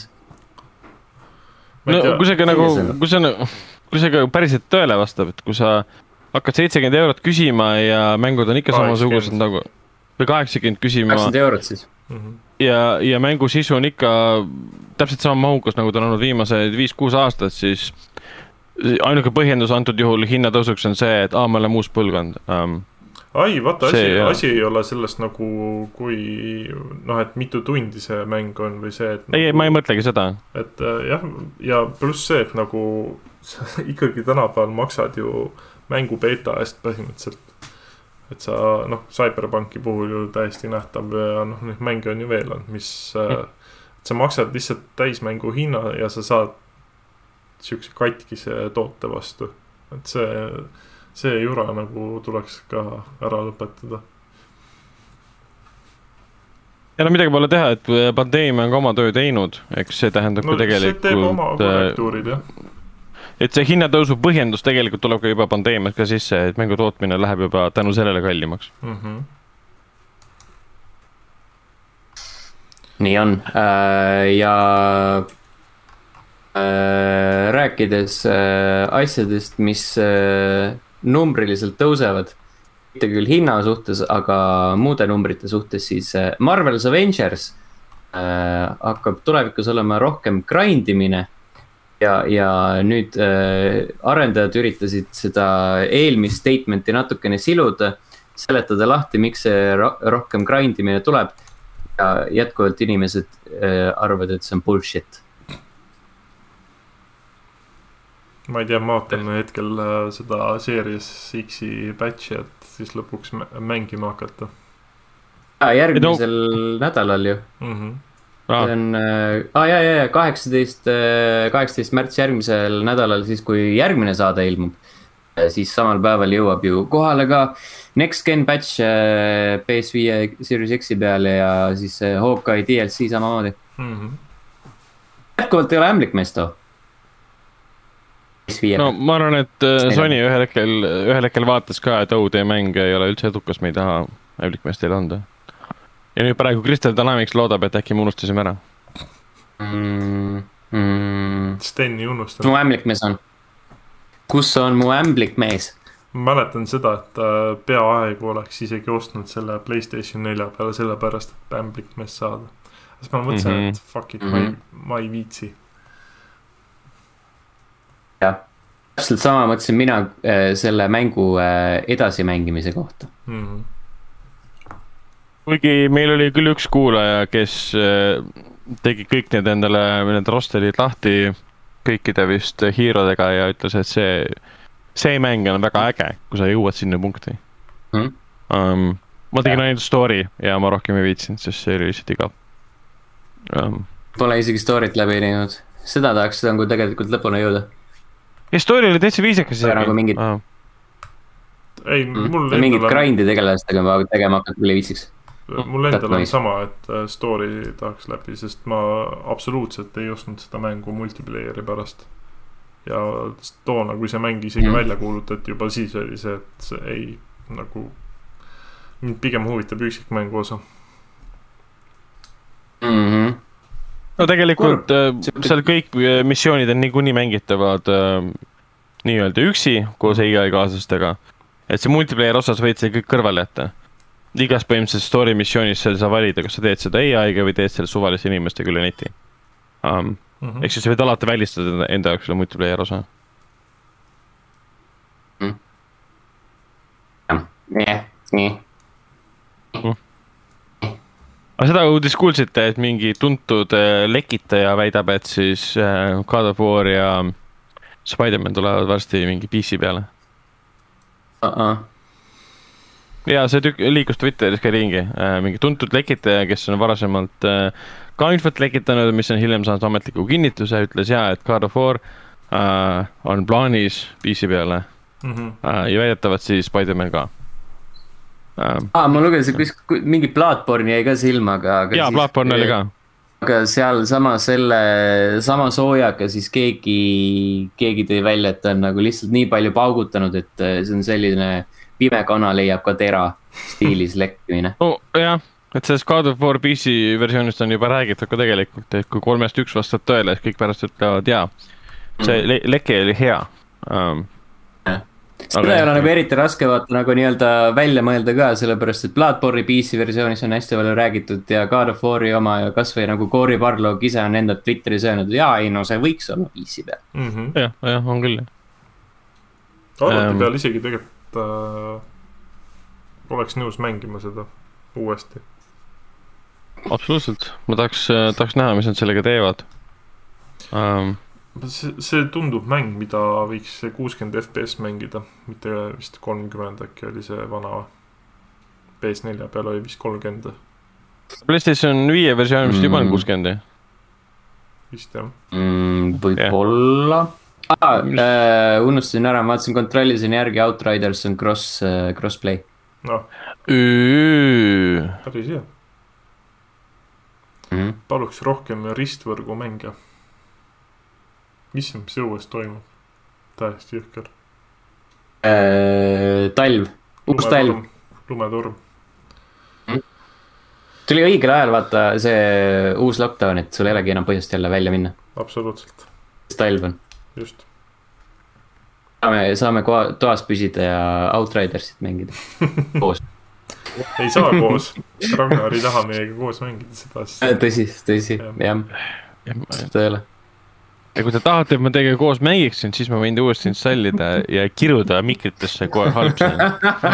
No kui see ka nagu, kui see, kui see ka päriselt tõele vastab, et kui sa hakkad seitsekümmend eurot küsima ja mängud on ikka samasugused nagu, või kaheksakümmend küsima. kaheksakümmend eurot siis. Ja, ja mängu sisu on ikka täpselt sama mahukas, nagu ta on olnud viimased viis kuus aastat, siis ainuke põhjendus antud juhul hinnatõusuks on see, et aa, me oleme uus põlvkond. Um, Ai, vaata, asi, asi ei ole sellest nagu, kui, noh, et mitu tundi see mäng on või see, et... Ei, nagu, ma ei mõtlegi seda. Et jah, ja pluss see, et nagu ikkagi tänapäeval maksad ju mängu beta eest põhimõtteliselt. Et sa, noh, Cyberpunki puhul ju täiesti nähtav ja noh, neid mänge on ju veel on, mis mm. et sa maksad lihtsalt täismängu hinna ja sa saad siukse katkise toote vastu. Et see, see jura nagu tuleks ka ära lõpetada. Ja no midagi pole teha, et pandeemia on ka oma töö teinud, eks see tähendab no, ka tegelikult... see teeb oma korrektuurid, jah. Et see hinnatõusu põhjendus tegelikult tuleb ka juba pandeemiat ka sisse, et mängu tootmine läheb juba tänu sellele kallimaks. Mm-hmm. Nii on. Ja rääkides asjadest, mis numbriliselt tõusevad, mitte küll hinna suhtes, aga muude numbrite suhtes, siis Marvel's Avengers hakkab tulevikus olema rohkem grindimine. Ja, ja nüüd äh, arendajad üritasid seda eelmist statementi natukene siluda, seletada lahti, miks see ro rohkem grindimine tuleb ja jätkuvalt inimesed äh, arvavad, et see on bullshit. Ma ei tea, ma ootan hetkel äh, seda Series X-i patchi, et siis lõpuks mängima hakata. Ja, järgmisel no. nädalal ju. Mhm. Ah. See on ah, ja, ja, kaheksateist, kaheksateist märts järgmisel nädalal, siis kui järgmine saade ilmub. siis samal päeval jõuab ju kohale ka Next Gen patch P S viie Series X-i peale ja siis Hawkeye D L C samamoodi mm. -hmm. jätkuvalt ei ole ämblikmees too. No ma arvan, et Sony ühel hetkel, ühel hetkel vaatas ka, et oh, teie mäng ei ole üldse edukas, me ei taha ämblikmeest teile anda. Ja nüüd praegu Crystal Dynamics loodab, et äkki me unustasime ära. Mm, mm. Steni unustab. Mu ämblikmees on. Kus on mu ämblikmees? Ma mäletan seda, et peaaegu oleks isegi ostnud selle PlayStation nelja peale sellepärast, et ämblikmees saada. Siis ma mõtlesin, mm -hmm. et fuck it, mm -hmm. ma, ei, ma ei viitsi. Jah, täpselt sama mõtlesin mina äh, selle mängu äh, edasimängimise kohta. Mm -hmm. Kuigi meil oli küll üks kuulaja, kes äh, tegi kõik need endale, need rosterid lahti kõikide vist hiirodega ja ütles, et see, see mäng on väga äge, kui sa jõuad sinna punkti. Mm. Um, ma tegin ainult story ja ma rohkem ei viitsinud, sest see oli lihtsalt igav. Um. Pole isegi story't läbi näinud. Seda tahaks nagu tegelikult lõpuni jõuda. Ja story oli täitsa viisakas isegi. Nagu mingid, ah. ei, mul mm. mingid grind'i tegelastega tegema hakkad küll viisiks. Mul endal on sama, et story tahaks läbi, sest ma absoluutselt ei ostnud seda mängu multiplayeri pärast. Ja toona, kui see mäng isegi mm. välja kuulutati, juba siis oli see, et see ei nagu mind pigem huvitab üksik mängu osa. Mm-hmm. No tegelikult Kurb. seal kõik missioonid on niikuinii mängitavad äh, nii-öelda üksi koos A I-kaaslastega. Et see multiplayer osas võid see kõik kõrvale jätta. Igas põhimõtteliselt story missioonis seal sa valida, kas sa teed seda A I-ga või teed selle suvalise inimestega üle neti. Um, mm-hmm. Ehk siis sa võid alati välistada enda jaoks selle multiplayer osa. Mm. Yeah. Nii. Mm. Aga seda uudis kuulsite, et mingi tuntud lekitaja väidab, et siis God of War ja Spider-Man tulevad varsti mingi P C peale. Uh-uh. Ja see tükk liikus Twitteris ka ringi. Mingi tuntud lekitaja, kes on varasemalt ka infot lekitanud, mis on hiljem saanud ametliku kinnituse, ütles ja, et God of War uh, on plaanis P C peale mm-hmm. uh, ja väidetavad siis Spider-Man ka. Um, ah, ma lugesin, kus mingi Bloodborne jäi ka silma, aga... aga jaa, Bloodborne oli ka. Aga seal sama selle, sama soojaga siis keegi, keegi tõi välja, et on nagu lihtsalt nii palju paugutanud, et see on selline pime kana leiab ka tera stiilis lekkimine. No jah, et sellest God of War P C versioonist on juba räägitud ka tegelikult, et kui kolmest üks vastab tõele, et kõik pärast ütlevad jaa, see mm. le leke oli hea. Um, Seda ei ole nagu eriti raske vaata nagu nii-öelda välja mõelda ka, sellepärast et Bloodborne'i P C versioonis on hästi palju räägitud ja God of War'i oma ja kas või nagu Cory Barlog ise on enda Twitteris öelnud, jaa, ei no see võiks olla P C peal. Mm -hmm. Jah, jah, on küll. Arvati um, peal isegi tegelikult äh, oleks nõus mängima seda uuesti. Absoluutselt, ma tahaks, tahaks näha, mis nad sellega teevad. Um, See, see tundub mäng, mida võiks kuuskümmend F P S mängida, mitte vist kolmkümmend äkki oli see vana P S nelja peal oli vist kolmkümmend. PlayStation viie versioon vist mm. juba on kuuskümmend. Vist jah. Mm, võib-olla. Ah, äh, unustasin ära, ma vaatasin kontrollisin järgi Outriders on cross, äh, crossplay. No. Üü. Päris hea. Mm. Paluks rohkem ristvõrgu mänge. Mis see õues toimub? Täiesti jõhker. Äh, talv. Uus talv. Lumetorm. Mm. Tuli õigel ajal vaata see uus lockdown, et sul ei olegi enam põhjust jälle välja minna. Absoluutselt. Talv on. Just. Saame, saame koha, toas püsida ja Outridersit mängida. Koos. Ei saa koos. Ragnar ei taha meiega koos mängida seda. Tõsi, tõsi. Jah. Seda ei ole. Ja kui te tahate, et ma teiega koos mängiksin, siis ma võin te uuesti installida ja kiruda mikritesse kohe halbsena.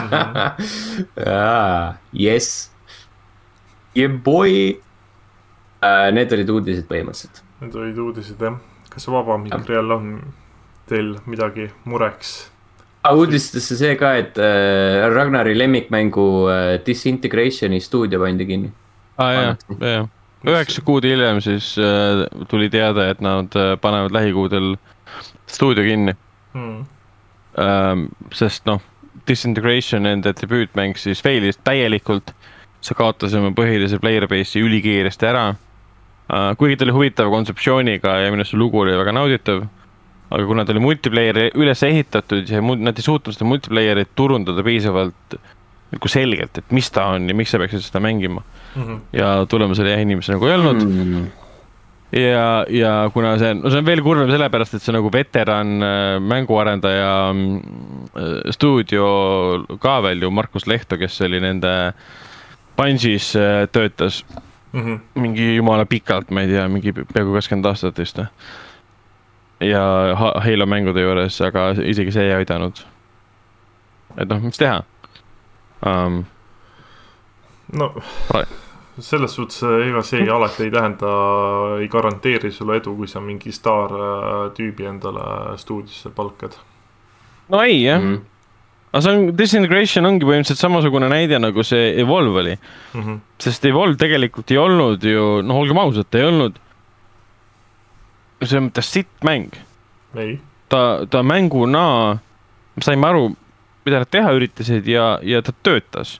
ah, yes. Yeah boy. Uh, need olid uudised põhimõtteliselt. Need olid uudised, jah. Kas vaba mikri all on teil midagi mureks? Ah, uudistesse see ka, et uh, Ragnari lemmikmängu uh, Disintegrationi stuudio pandi kinni. Ah, jah, jah. Üheksa kuud hiljem siis äh, tuli teada, et nad äh, panevad lähikuudel stuudio kinni. Hmm. ähm,, sest noh, Disintegration enda debüütmäng siis failis täielikult, sa kaotas oma põhilise player base'i ülikiiresti ära, äh, kuigi ta oli huvitava kontseptsiooniga ja minu arust see lugu oli väga nauditav, aga kuna ta oli multiplayeri üles ehitatud ja nad ei suutnud seda multiplayerit turundada piisavalt nagu selgelt, et mis ta on ja miks sa peaksid seda mängima. Mm-hmm. Ja tulemusel jäi inimesi nagu ei olnud. Mm-hmm. Ja, ja kuna see, no see on veel kurvem sellepärast, et see nagu veteran mänguarendaja stuudio ka veel ju Markus Lehto, kes oli nende Bungie's töötas mm-hmm. mingi jumala pikalt, ma ei tea, mingi peaaegu kakskümmend aastat vist. Ja Halo mängude juures, aga isegi see ei aidanud. Et noh, mis teha? Um, no selles suhtes ega see alati ei tähenda, ei garanteeri sulle edu, kui sa mingi staar tüübi endale stuudiosse palkad. No ei jah mm. Aga see on, Disintegration ongi põhimõtteliselt samasugune näide nagu see Evolve oli mm-hmm. Sest Evolve tegelikult ei olnud ju, noh olgem ausad, ei olnud see on mõttes sitt mäng ei. Ta, ta mänguna saime aru mida nad teha üritasid ja, ja ta töötas.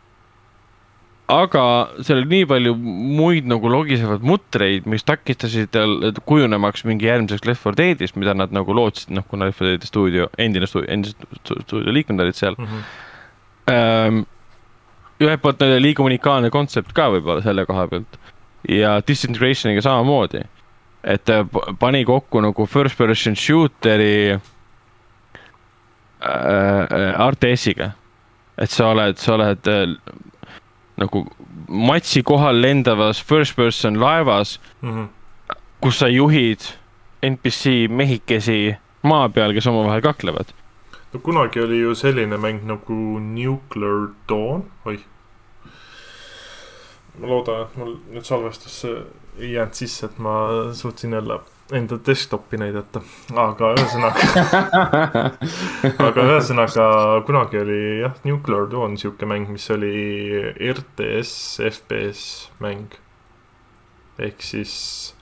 Aga seal oli nii palju muid nagu logisevad mutreid, mis takistasid kujunemaks mingi järgmiseks Left four Deadist, mida nad nagu lootsid, noh, kuna Left four Deadi stuudio, endine stuudio, endine stuudio liikmed olid seal. Mm-hmm. Ähm, ühelt poolt neil oli liiga unikaalne kontsept ka võib-olla selle koha pealt. Ja Disintegrationiga samamoodi. Et pani kokku nagu first person shooteri R T S-iga, et sa oled, sa oled äh, nagu matsi kohal lendavas first person laevas mm-hmm. kus sa juhid N P C mehikesi maa peal, kes omavahel kaklevad. No kunagi oli ju selline mäng nagu Nuclear Dawn oi ma loodan, et mul nüüd salvestusse ei jäänud sisse, et ma suutsin jälle enda desktopi näidata, aga ühesõnaga aga ühesõnaga kunagi oli jah, Nuclear Dawn siuke mäng, mis oli R T S F P S mäng ehk siis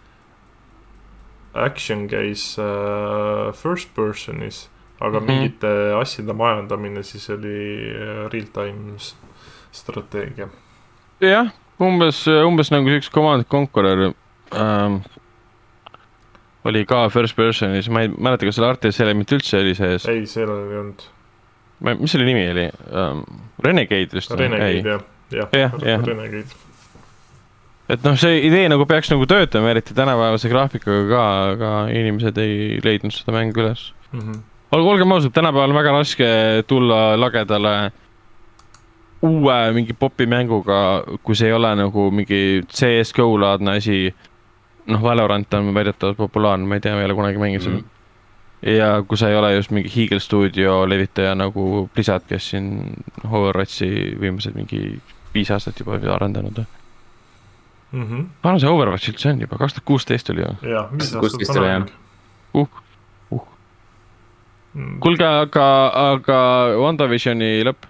action käis uh, first personis, aga mm-hmm. mingite asjade majandamine siis oli real time strateegia. Jah, umbes, umbes nagu üks Command Conqueror um... oli ka first personis, ma ei mäleta, kas selle R T S element üldse oli sees. Ei, seal ei olnud. Mis selle nimi oli? Um, Renegade vist? Renegade, jah. jah, jah, jah. Renegade. Et noh, see idee nagu peaks nagu töötama, eriti tänapäevase graafikaga ka, aga inimesed ei leidnud seda mängu üles. Mm-hmm. Olgem ausalt, tänapäeval on väga raske tulla lagedale uue mingi popi mänguga, kui see ei ole nagu mingi C S G O laadne asi. Noh, Valorant on väidetavalt populaarne, ma ei tea, ma ei ole kunagi mänginud seda. Mm. Ja kui sa ei ole just mingi hiigelstuudio levitaja nagu Blizzard, kes siin Overwatchi viimased mingi viis aastat juba arendanud. Mm-hmm. Ma arvan, see Overwatch üldse on juba, kaks tuhat kuusteist oli ju. Jah, viis aastat on mäng. Uh, uh. Mm. Kulge, aga, aga WandaVisioni lõpp?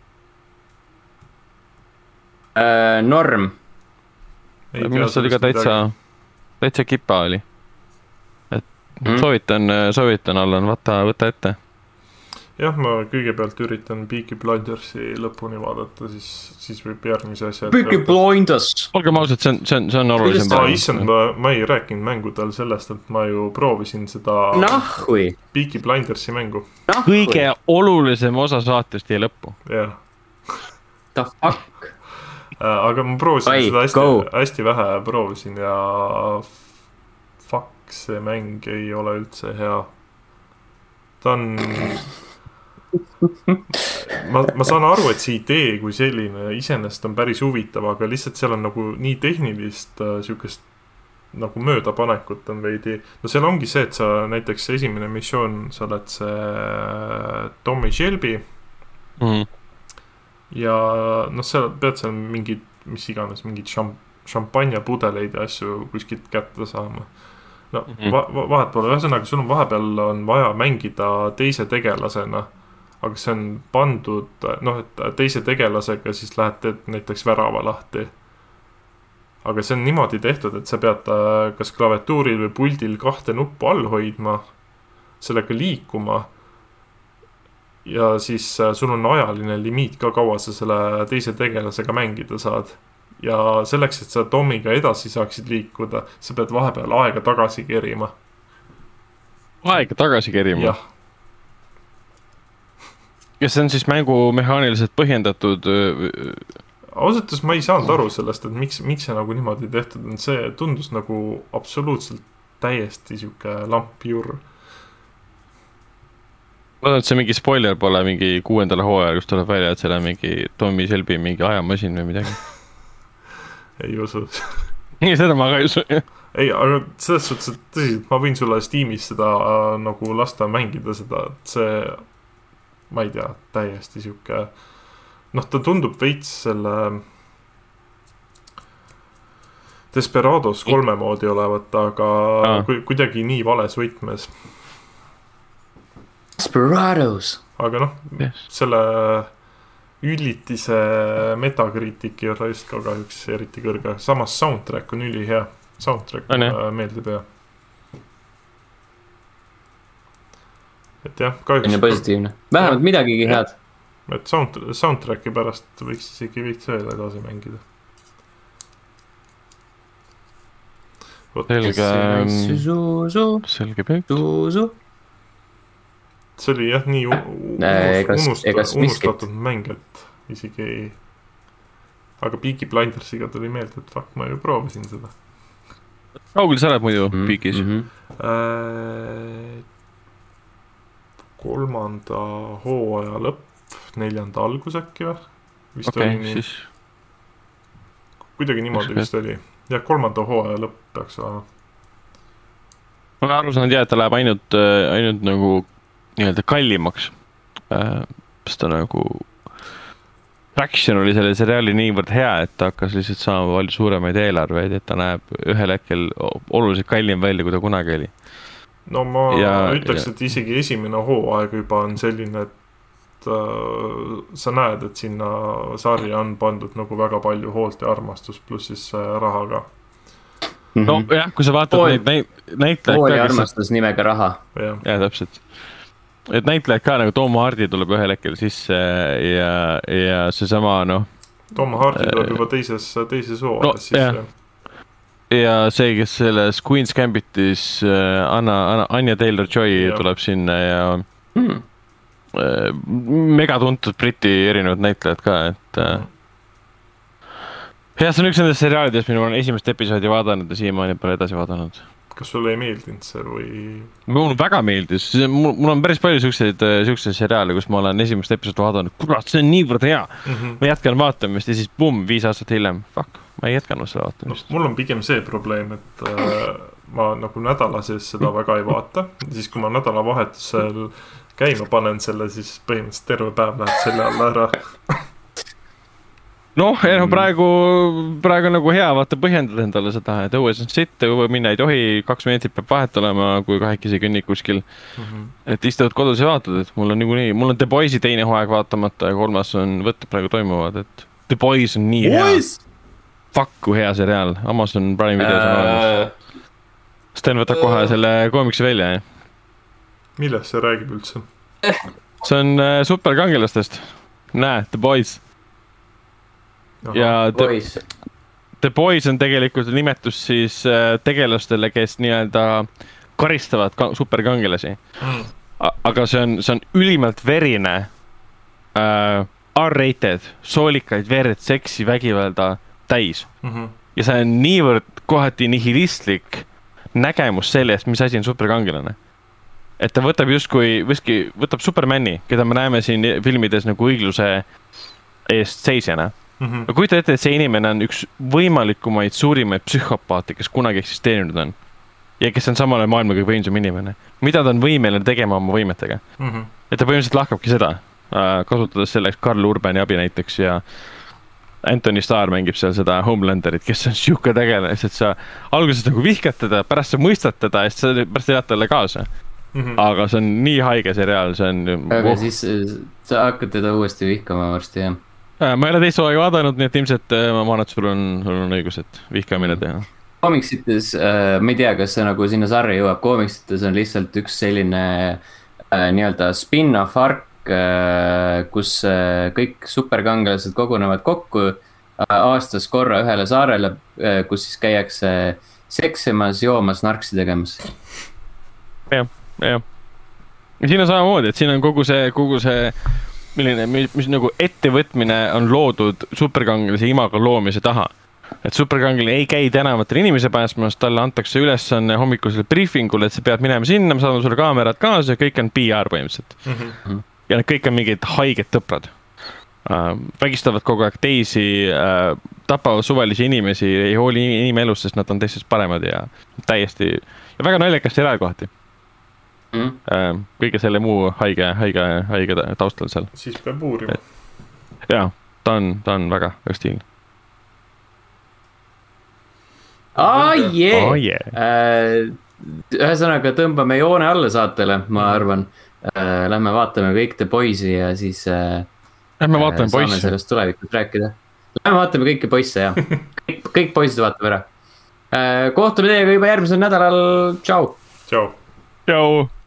Uh, norm. Minu arust oli ka täitsa... täitsa kipa oli. Et mm. soovitan, soovitan Allan, võta, võta ette. Jah, ma kõigepealt üritan Peaky Blindersi lõpuni vaadata, siis, siis võib järgmise asja. Peaky Blinders! Olgem ausalt, see on, see on, see on olulisem. Ma, issand, ma, ma ei rääkinud mängudel sellest, et ma ju proovisin seda Nahui. Peaky Blindersi mängu. Nahui. Kõige olulisem osa saatest jäi lõppu. Jah. The fuck? Aga ma proovisin Ai, seda hästi, hästi vähe proovisin ja fuck, see mäng ei ole üldse hea. Ta on... ma, ma saan aru, et see idee kui selline iseenesest on päris huvitav, aga lihtsalt seal on nagu nii tehnilist äh, siukest nagu möödapanekut on veidi. No seal ongi see, et sa näiteks esimene missioon, sa oled see Tommy Shelby mm. ja noh, sa pead seal mingid, mis iganes, mingid šampanjapudeleid ja asju kuskilt kätte saama. No mm-hmm. va- va- vahet pole, ühesõnaga sul on vahepeal on vaja mängida teise tegelasena, aga see on pandud, noh, et teise tegelasega siis lähed näiteks värava lahti. Aga see on niimoodi tehtud, et sa pead kas klaviatuuril või puldil kahte nuppu all hoidma, sellega liikuma ja siis sul on ajaline limiit ka, kaua sa selle teise tegelasega mängida saad. Ja selleks, et sa Tomiga edasi saaksid liikuda, sa pead vahepeal aega tagasi kerima. Aega tagasi kerima? Jah. Ja see on siis mängu mehaaniliselt põhjendatud? Ausõttes ma ei saanud aru sellest, et miks, miks see nagu niimoodi tehtud on. See tundus nagu absoluutselt täiesti siuke lampjur. Ma tahan, et see mingi spoiler pole mingi kuuendale hooajal, kus tuleb välja, et selle mingi Tommy Shelby mingi ajamasin või midagi. Ei usu. Nii, seda ma ka ei usu. Ei, aga selles suhtes, et tõsiselt, ma võin sulle Steamis seda nagu lasta mängida seda, et see, ma ei tea, täiesti siuke, noh, ta tundub veits selle Desperados kolme moodi olevat, aga ah. kuidagi nii vales võtmes. Desperados. Aga noh, yes. Selle üllitise metakriitik ei ole just ka kahjuks eriti kõrge. Samas soundtrack on üli hea. Soundtrack ah, meeldib hea. Et jah, kahjuks... On ju positiivne. Vähemalt midagigi head. Et sound, soundtracki pärast võiks isegi veits veel edasi mängida. Selge... Selge püük. See oli jah nii unust, unustatud mäng, et isegi ei... Aga Peaky Blindersiga tuli meelde, et fuck, ma ju proovisin seda. Kaugel sa oled muidu mm, Peakis? Mm -hmm. äh, kolmanda hooaja lõpp, neljanda algus äkki või? Vist okay, oli nii... siis... Kuidagi niimoodi vist oli. Ja kolmanda hooaja lõpp peaks olema. Ma olen aru saanud, jah, et ta läheb ainult, ainult nagu nii-öelda kallimaks. Sest ta nagu... Traction oli selle seriaali niivõrd hea, et ta hakkas lihtsalt saama palju suuremaid eelarveid, et ta näeb ühel hetkel oluliselt kallim välja, kui ta kunagi oli. No ma ja, ütleks, ja... et isegi esimene hooaeg juba on selline, et äh, sa näed, et sinna sarja on pandud nagu väga palju hoolt ja armastus pluss siis äh, rahaga. No jah, kui sa vaatad Pool, neid näitlejaid... Pool ja armastus nimega raha. Ja, ja täpselt. Et näitlejaid ka nagu Tom Hardy tuleb ühel hetkel sisse ja, ja see sama, noh... Tom Hardy tuleb juba teises, teises hooajas no, siis. Ja. ja see, kes selles Queen's Gambitis Anna, Anna, Anya Taylor-Joy ja. Tuleb sinna ja hmm. mega tuntud briti erinevad näitlejad ka, et hmm. ja see on üks nendest seriaalidest, minu olen esimest episoodi vaadanud ja siiamaani pole edasi vaadanud. Kas sulle ei meeldinud see või? Mul väga meeldis. Mul, mul on päris palju siukseid, siukseid seriaale, kus ma olen esimest episoodi vaadanud. Kurat, see on niivõrd hea. Mm-hmm. Ma jätkan vaatamist ja siis bum, viis aastat hiljem. Fuck, ma ei jätkanud seda vaatamist. No, mul on pigem see probleem, et äh, ma nagu nädala sees seda väga ei vaata. Siis kui ma nädala vahetusel käima panen selle, siis põhimõtteliselt terve päev läheb selle alla ära. Noh, no, praegu, praegu on nagu hea vaata põhjendada endale seda, et õues on sitt, õue minna ei tohi, kaks minutit peab vahet olema, kui kahekesi kõnnik kuskil. Mm-hmm. Et istud kodus ja vaatad, et mul on nagu nii, mul on The Boys'i teine hooaeg vaatamata ja kolmas on võtted praegu toimuvad, et The Boys on nii Boys? Hea. Fuck, kui hea seriaal, Amazon Prime videos on olemas. Sten võtab kohe selle koomiksi välja, jah. Millest see räägib üldse? See on äh, superkangelastest. Näe, The Boys. Aha, ja The Boys. The Boys on tegelikult nimetus siis tegelastele, kes nii-öelda karistavad superkangelasi. Mm. Aga see on, see on ülimalt verine, äh, R-rated, soolikaid, verd, seksi, vägivalda täis. Mm-hmm. Ja see on niivõrd kohati nihilistlik nägemus sellest, mis asi on superkangelane. Et ta võtab justkui, võski, võtab Supermani, keda me näeme siin filmides nagu õigluse eest seisjana. Mm-hmm. No kujuta ette, et see inimene on üks võimalikumaid suurimaid psühhopaate, kes kunagi eksisteerinud on. Ja kes on samale maailma kõige võimsam inimene. Mida ta on võimeline tegema oma võimetega. Mm-hmm. Et ta põhimõtteliselt lahkabki seda, kasutades selleks Karl Urbani abi näiteks ja Anthony Starr mängib seal seda Homelanderit, kes on siuke tegelas, et sa alguses nagu vihkad teda, pärast sa mõistad teda ja sa pärast elad talle kaasa. Mm-hmm. Aga see on nii haige seriaal, see on... Aga oh. siis sa hakkad teda uuesti vihkama varsti, jah? Ma ei ole teist hooaega vaadanud, nii et ilmselt ma maan, et sul on, sul on õigus, et vihkamine teha. Koomiksites, ma ei tea, kas see nagu sinna sarja jõuab, koomiksites on lihtsalt üks selline äh, nii-öelda spin-off ark kus kõik superkangelased kogunevad kokku aastas korra ühele saarele, kus siis käiakse seksimas, joomas, narksi tegemas. jah, jah. Ja siin on samamoodi, et siin on kogu see, kogu see, milline, mis, mis nagu ettevõtmine on loodud superkangelase imago loomise taha. Et superkangelane ei käi tänavatel inimese päästmas, talle antakse ülesanne hommikusele briefingule, et sa pead minema sinna, me saadame sulle kaamerad kaasa ja kõik on P R põhimõtteliselt. Mm-hmm. Ja need kõik on mingid haiged tõprad. Uh, vägistavad kogu aeg teisi, uh, tapavad suvalisi inimesi, ei hooli inimelust, sest nad on teistest paremad ja täiesti, ja väga naljakasti elavad kohati. Mm. Uh, kõige selle muu haige, haige, haige taustal seal. Siis peab uurima. Jaa, ta on, ta on väga, väga stiilne. Oh yeah. Oh yeah. Uh, ühesõnaga tõmbame joone alla saatele, ma arvan. Uh, lähme vaatame kõik The Boys'i ja siis uh, lähme vaatame uh, saame poisse. sellest tulevikult rääkida. Lähme vaatame kõiki poisse, jah. kõik, kõik poisid vaatame ära. Uh, kohtume teiega juba järgmisel nädalal. Tšau. Tšau. Tšau.